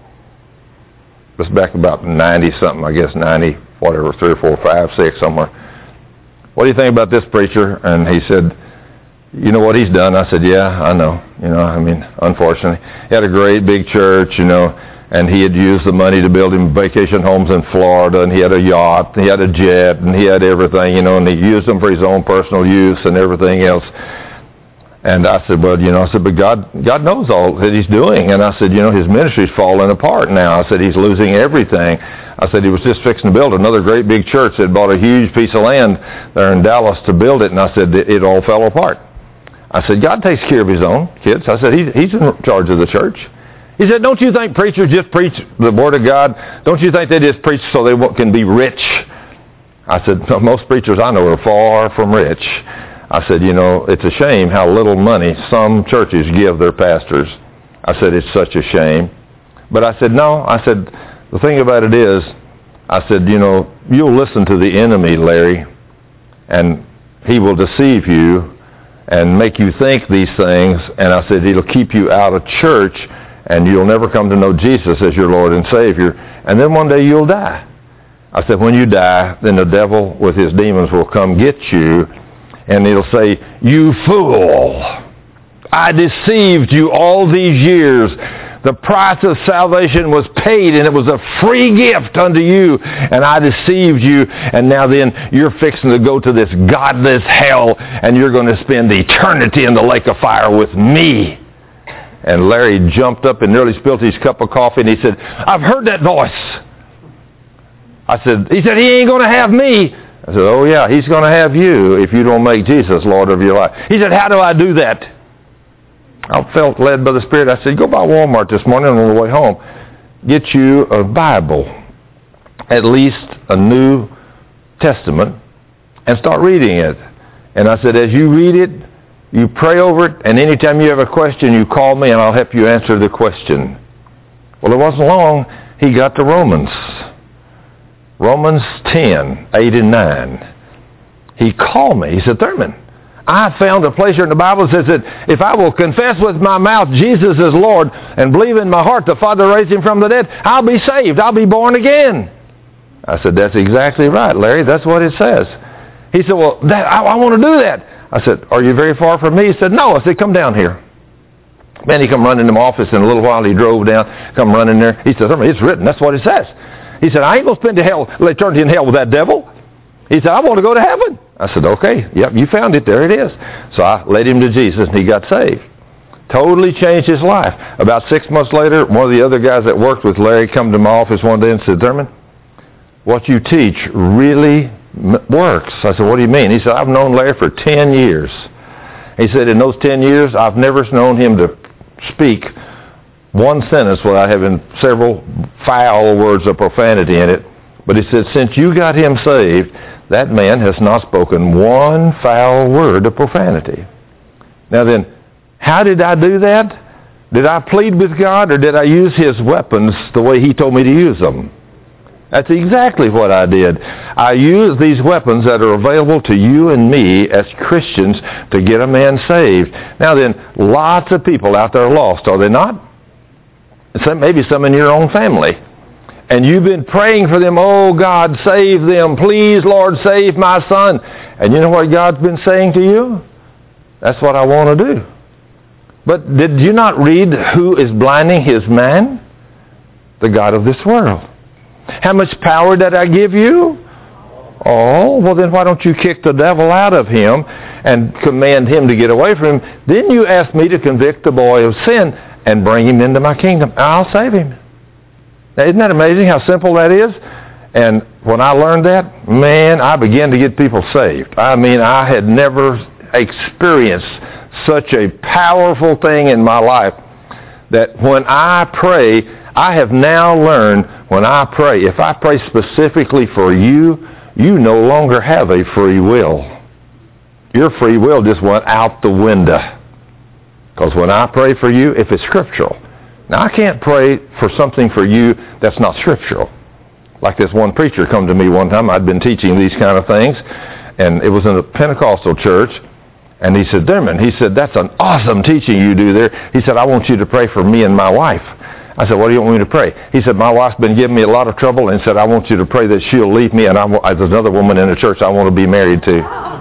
back about 90-something, I guess, 90, whatever, 3 or 4, 5, 6, somewhere. What do you think about this preacher? And he said, you know what he's done? I said, yeah, I know. Unfortunately. He had a great big church, and he had used the money to build him vacation homes in Florida, and he had a yacht, and he had a jet, and he had everything, and he used them for his own personal use and everything else. And I said, but God knows all that he's doing. And I said, his ministry's falling apart now. I said, he's losing everything. I said, he was just fixing to build another great big church. They'd bought a huge piece of land there in Dallas to build it, and I said, it all fell apart. I said, God takes care of his own kids. I said, he's in charge of the church. He said, don't you think preachers just preach the Word of God? Don't you think they just preach so they can be rich? I said, most preachers I know are far from rich. I said, it's a shame how little money some churches give their pastors. I said, it's such a shame. But I said, no. I said, the thing about it is, I said, you'll listen to the enemy, Larry, and he will deceive you and make you think these things. And I said, he'll keep you out of church, and you'll never come to know Jesus as your Lord and Savior. And then one day you'll die. I said, when you die, then the devil with his demons will come get you, and he'll say, you fool, I deceived you all these years. The price of salvation was paid, and it was a free gift unto you, and I deceived you, and now then you're fixing to go to this godless hell, and you're going to spend eternity in the lake of fire with me. And Larry jumped up and nearly spilled his cup of coffee, and he said, I've heard that voice. He said, he ain't going to have me. I said, oh yeah, he's going to have you if you don't make Jesus Lord of your life. He said, how do I do that? I felt led by the Spirit. I said, go by Walmart this morning on the way home. Get you a Bible, at least a New Testament, and start reading it. And I said, as you read it, you pray over it, and anytime you have a question, you call me and I'll help you answer the question. Well, it wasn't long. He got to Romans 10, 8 and 9. He called me. He said, Thurman, I found a place here in the Bible that says that if I will confess with my mouth Jesus is Lord and believe in my heart the Father raised him from the dead, I'll be saved. I'll be born again. I said, that's exactly right, Larry. That's what it says. He said, well, I want to do that. I said, are you very far from me? He said, no. I said, come down here. Man, he come running to my office in a little while. He drove down, come running there. He said, it's written. That's what it says. He said, I ain't going to spend eternity in hell with that devil. He said, I want to go to heaven. I said, okay, yep, you found it. There it is. So I led him to Jesus, and he got saved. Totally changed his life. About 6 months later, one of the other guys that worked with Larry come to my office one day and said, Thurman, what you teach really works. I said, what do you mean? He said, I've known Larry for 10 years. He said, in those 10 years, I've never known him to speak one sentence without having several foul words of profanity in it. But he said, since you got him saved, that man has not spoken one foul word of profanity. Now then, how did I do that? Did I plead with God, or did I use his weapons the way he told me to use them? That's exactly what I did. I used these weapons that are available to you and me as Christians to get a man saved. Now then, lots of people out there lost, are they not? Maybe some in your own family. And you've been praying for them, oh God, save them. Please, Lord, save my son. And you know what God's been saying to you? That's what I want to do. But did you not read who is blinding his man? The God of this world. How much power did I give you? Oh, well then why don't you kick the devil out of him and command him to get away from him? Then you ask me to convict the boy of sin and bring him into my kingdom. I'll save him. Now, isn't that amazing how simple that is? And when I learned that, man, I began to get people saved. I mean, I had never experienced such a powerful thing in my life that when I pray, I have now learned when I pray, if I pray specifically for you, you no longer have a free will. Your free will just went out the window. Because when I pray for you, if it's scriptural, Now, I can't pray for something for you that's not scriptural. Like this one preacher come to me one time. I'd been teaching these kind of things, and it was in a Pentecostal church. And he said, Thurman, he said, that's an awesome teaching you do there. He said, I want you to pray for me and my wife. I said, what do you want me to pray? He said, my wife's been giving me a lot of trouble, and said, I want you to pray that she'll leave me, and there's another woman in the church I want to be married to.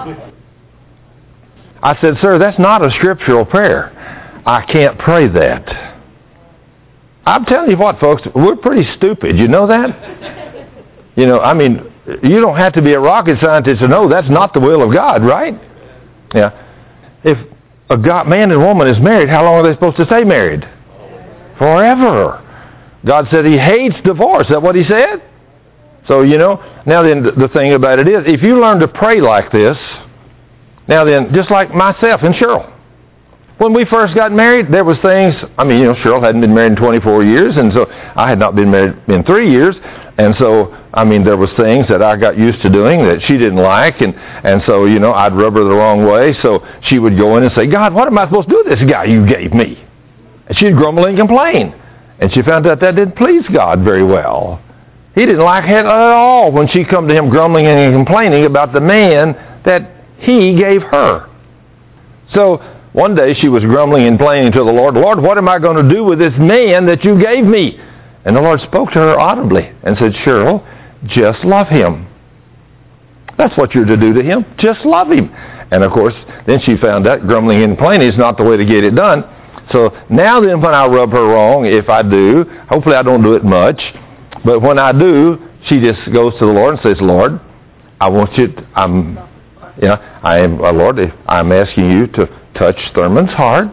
I said, sir, that's not a scriptural prayer. I can't pray that. I'm telling you what, folks, we're pretty stupid. You know that? You know, I mean, you don't have to be a rocket scientist to know that's not the will of God, right? Yeah. If a man and woman is married, how long are they supposed to stay married? Forever. God said he hates divorce. Is that what he said? So, you know, now then the thing about it is, if you learn to pray like this, now then, just like myself and Cheryl, when we first got married, there was things, I mean, you know, Cheryl hadn't been married in 24 years, and so I had not been married in 3 years, and so, I mean, there was things that I got used to doing that she didn't like, and so, you know, I'd rub her the wrong way, so she would go in and say, God, what am I supposed to do with this guy you gave me? And she'd grumble and complain, and she found out that didn't please God very well. He didn't like it at all when she come to him grumbling and complaining about the man that he gave her. So, one day she was grumbling and complaining to the Lord, Lord, what am I going to do with this man that you gave me? And the Lord spoke to her audibly and said, Cheryl, just love him. That's what you're to do to him. Just love him. And of course, then she found out grumbling and complaining is not the way to get it done. So now then when I rub her wrong, if I do, hopefully I don't do it much, but when I do, she just goes to the Lord and says, Lord, I want you, Lord, I'm asking you to touch Thurman's heart,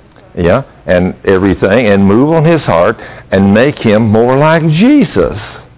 and everything, and move on his heart, and make him more like Jesus.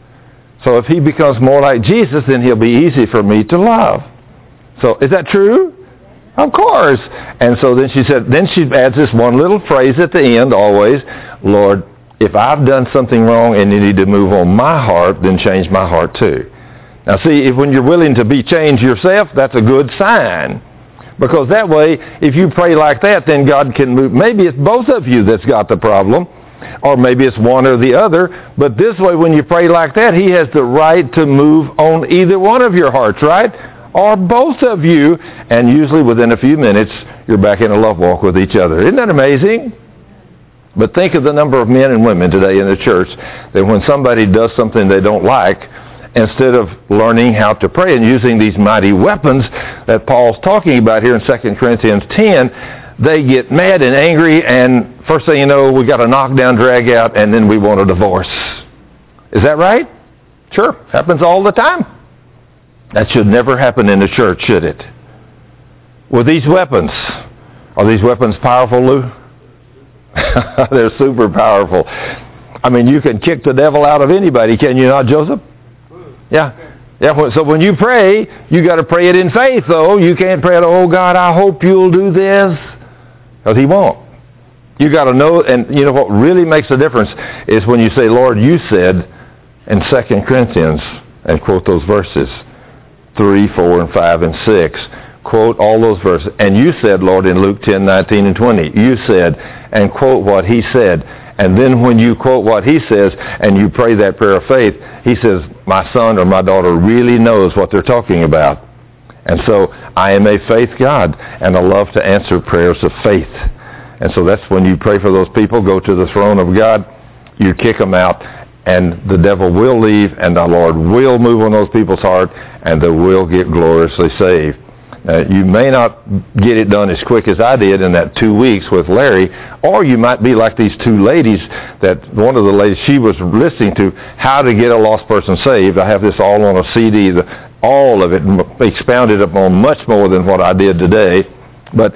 So if he becomes more like Jesus, then he'll be easy for me to love. So is that true? Of course. And so then she said, then she adds this one little phrase at the end always, Lord, if I've done something wrong and you need to move on my heart, then change my heart too. Now see, when you're willing to be changed yourself, that's a good sign. Because that way, if you pray like that, then God can move. Maybe it's both of you that's got the problem, or maybe it's one or the other. But this way, when you pray like that, he has the right to move on either one of your hearts, right? Or both of you. And usually within a few minutes, you're back in a love walk with each other. Isn't that amazing? But think of the number of men and women today in the church that when somebody does something they don't like, instead of learning how to pray and using these mighty weapons that Paul's talking about here in 2 Corinthians 10, they get mad and angry, and first thing you know, we got a knockdown, drag out, and then we want a divorce. Is that right? Sure. Happens all the time. That should never happen in the church, should it? With these weapons, are these weapons powerful, Lou? They're super powerful. I mean, you can kick the devil out of anybody, can you not, Joseph? Yeah. So when you pray, you got to pray it in faith, though. You can't pray it, oh, God, I hope you'll do this. Because he won't. You got to know, and you know what really makes a difference is when you say, Lord, you said in 2 Corinthians, and quote those verses, 3, 4, and 5, and 6. Quote all those verses. And you said, Lord, in Luke 10, 19, and 20, you said, and quote what he said. And then when you quote what he says and you pray that prayer of faith, he says, my son or my daughter really knows what they're talking about. And so I am a faith God, and I love to answer prayers of faith. And so that's when you pray for those people, go to the throne of God, you kick them out, and the devil will leave, and the Lord will move on those people's heart, and they will get gloriously saved. You may not get it done as quick as I did in that 2 weeks with Larry, or you might be like these two ladies that one of the ladies, she was listening to How to Get a Lost Person Saved. I have this all on a CD, all of it expounded upon much more than what I did today. But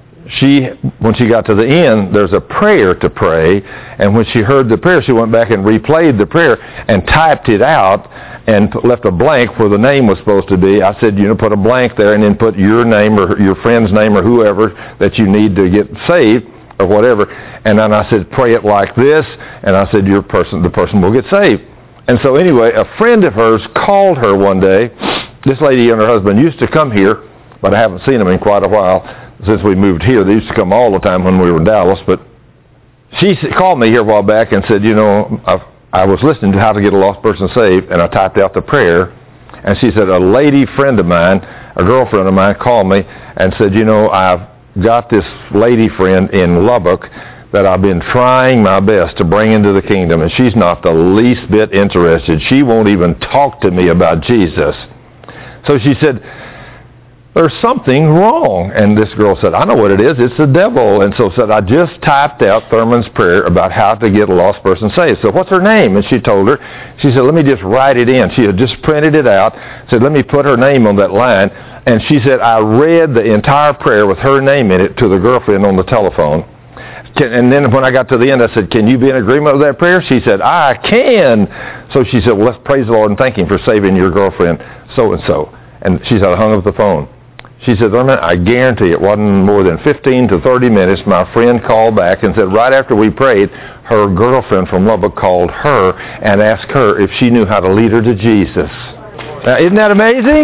when she got to the end, there's a prayer to pray, and when she heard the prayer, she went back and replayed the prayer and typed it out and left a blank where the name was supposed to be. I said, put a blank there and then put your name or your friend's name or whoever that you need to get saved or whatever. And then I said, pray it like this, and I said, the person will get saved. And so anyway, a friend of hers called her one day. This lady and her husband used to come here, but I haven't seen them in quite a while since we moved here. They used to come all the time when we were in Dallas, but she called me here a while back and said, I was listening to how to get a lost person saved, and I typed out the prayer. And she said, a lady friend of mine, a girlfriend of mine, called me and said, I've got this lady friend in Lubbock that I've been trying my best to bring into the kingdom, and she's not the least bit interested. She won't even talk to me about Jesus. So she said, there's something wrong. And this girl said, I know what it is. It's the devil. And so said, I just typed out Thurman's prayer about how to get a lost person saved. So what's her name? And she told her. She said, let me just write it in. She had just printed it out. Said, let me put her name on that line. And she said, I read the entire prayer with her name in it to the girlfriend on the telephone. And then when I got to the end, I said, can you be in agreement with that prayer? She said, I can. So she said, well, let's praise the Lord and thank Him for saving your girlfriend so-and-so. And she said, I hung up the phone. She said, Thurman, I guarantee it wasn't more than 15 to 30 minutes. My friend called back and said right after we prayed, her girlfriend from Lubbock called her and asked her if she knew how to lead her to Jesus. Now, isn't that amazing?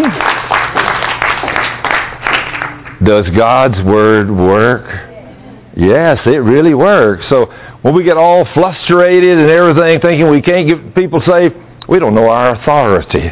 Does God's Word work? Yes, it really works. So when we get all frustrated and everything, thinking we can't get people saved, we don't know our authority.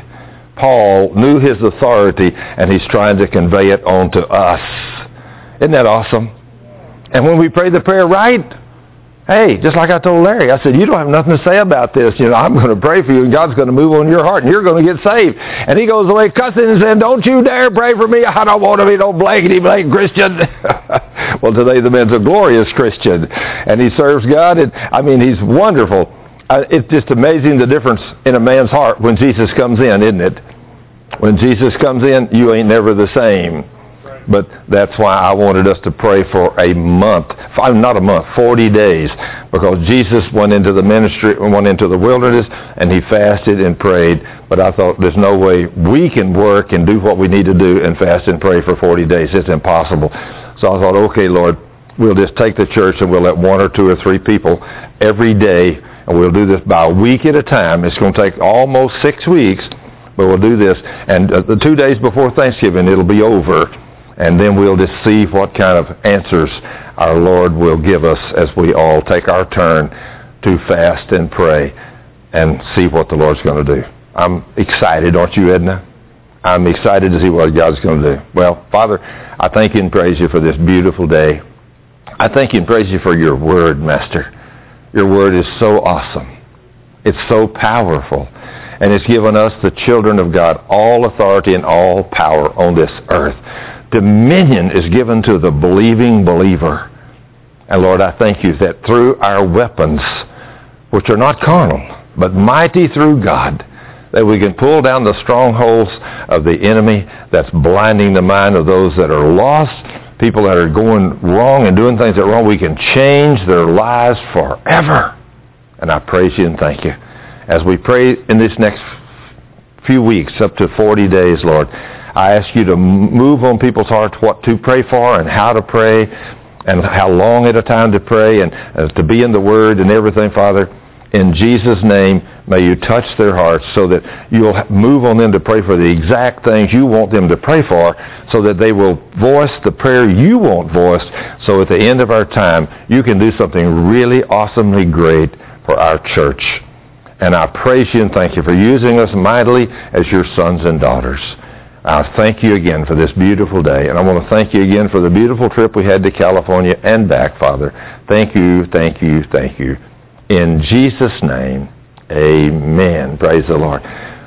Paul knew his authority, and he's trying to convey it on to us. Isn't that awesome? And when we pray the prayer right, hey, just like I told Larry, I said, you don't have nothing to say about this. I'm going to pray for you, and God's going to move on your heart, and you're going to get saved. And he goes away cussing and saying, don't you dare pray for me. I don't want to be no blankety-blank Christian. Well, today the man's a glorious Christian, and he serves God, and he's wonderful. It's just amazing the difference in a man's heart when Jesus comes in, isn't it? When Jesus comes in, you ain't never the same. But that's why I wanted us to pray for a month. Not a month, 40 days. Because Jesus went into the ministry, went into the wilderness, and he fasted and prayed. But I thought there's no way we can work and do what we need to do and fast and pray for 40 days. It's impossible. So I thought, okay, Lord, we'll just take the church and we'll let 1 or 2 or 3 people every day. And we'll do this by a week at a time. It's going to take almost 6 weeks, but we'll do this. And the 2 days before Thanksgiving, it'll be over. And then we'll just see what kind of answers our Lord will give us as we all take our turn to fast and pray and see what the Lord's going to do. I'm excited, aren't you, Edna? I'm excited to see what God's going to do. Well, Father, I thank you and praise you for this beautiful day. I thank you and praise you for your word, Master. Your word is so awesome. It's so powerful. And it's given us, the children of God, all authority and all power on this earth. Dominion is given to the believing believer. And Lord, I thank you that through our weapons, which are not carnal, but mighty through God, that we can pull down the strongholds of the enemy that's blinding the mind of those that are lost, people that are going wrong and doing things that are wrong. We can change their lives forever. And I praise you and thank you. As we pray in this next few weeks, up to 40 days, Lord, I ask you to move on people's hearts what to pray for and how to pray and how long at a time to pray and to be in the Word and everything, Father. In Jesus' name, may you touch their hearts so that you'll move on them to pray for the exact things you want them to pray for, so that they will voice the prayer you want voiced, so at the end of our time, you can do something really awesomely great for our church. And I praise you and thank you for using us mightily as your sons and daughters. I thank you again for this beautiful day, and I want to thank you again for the beautiful trip we had to California and back, Father. Thank you, thank you, thank you. In Jesus' name, amen. Praise the Lord.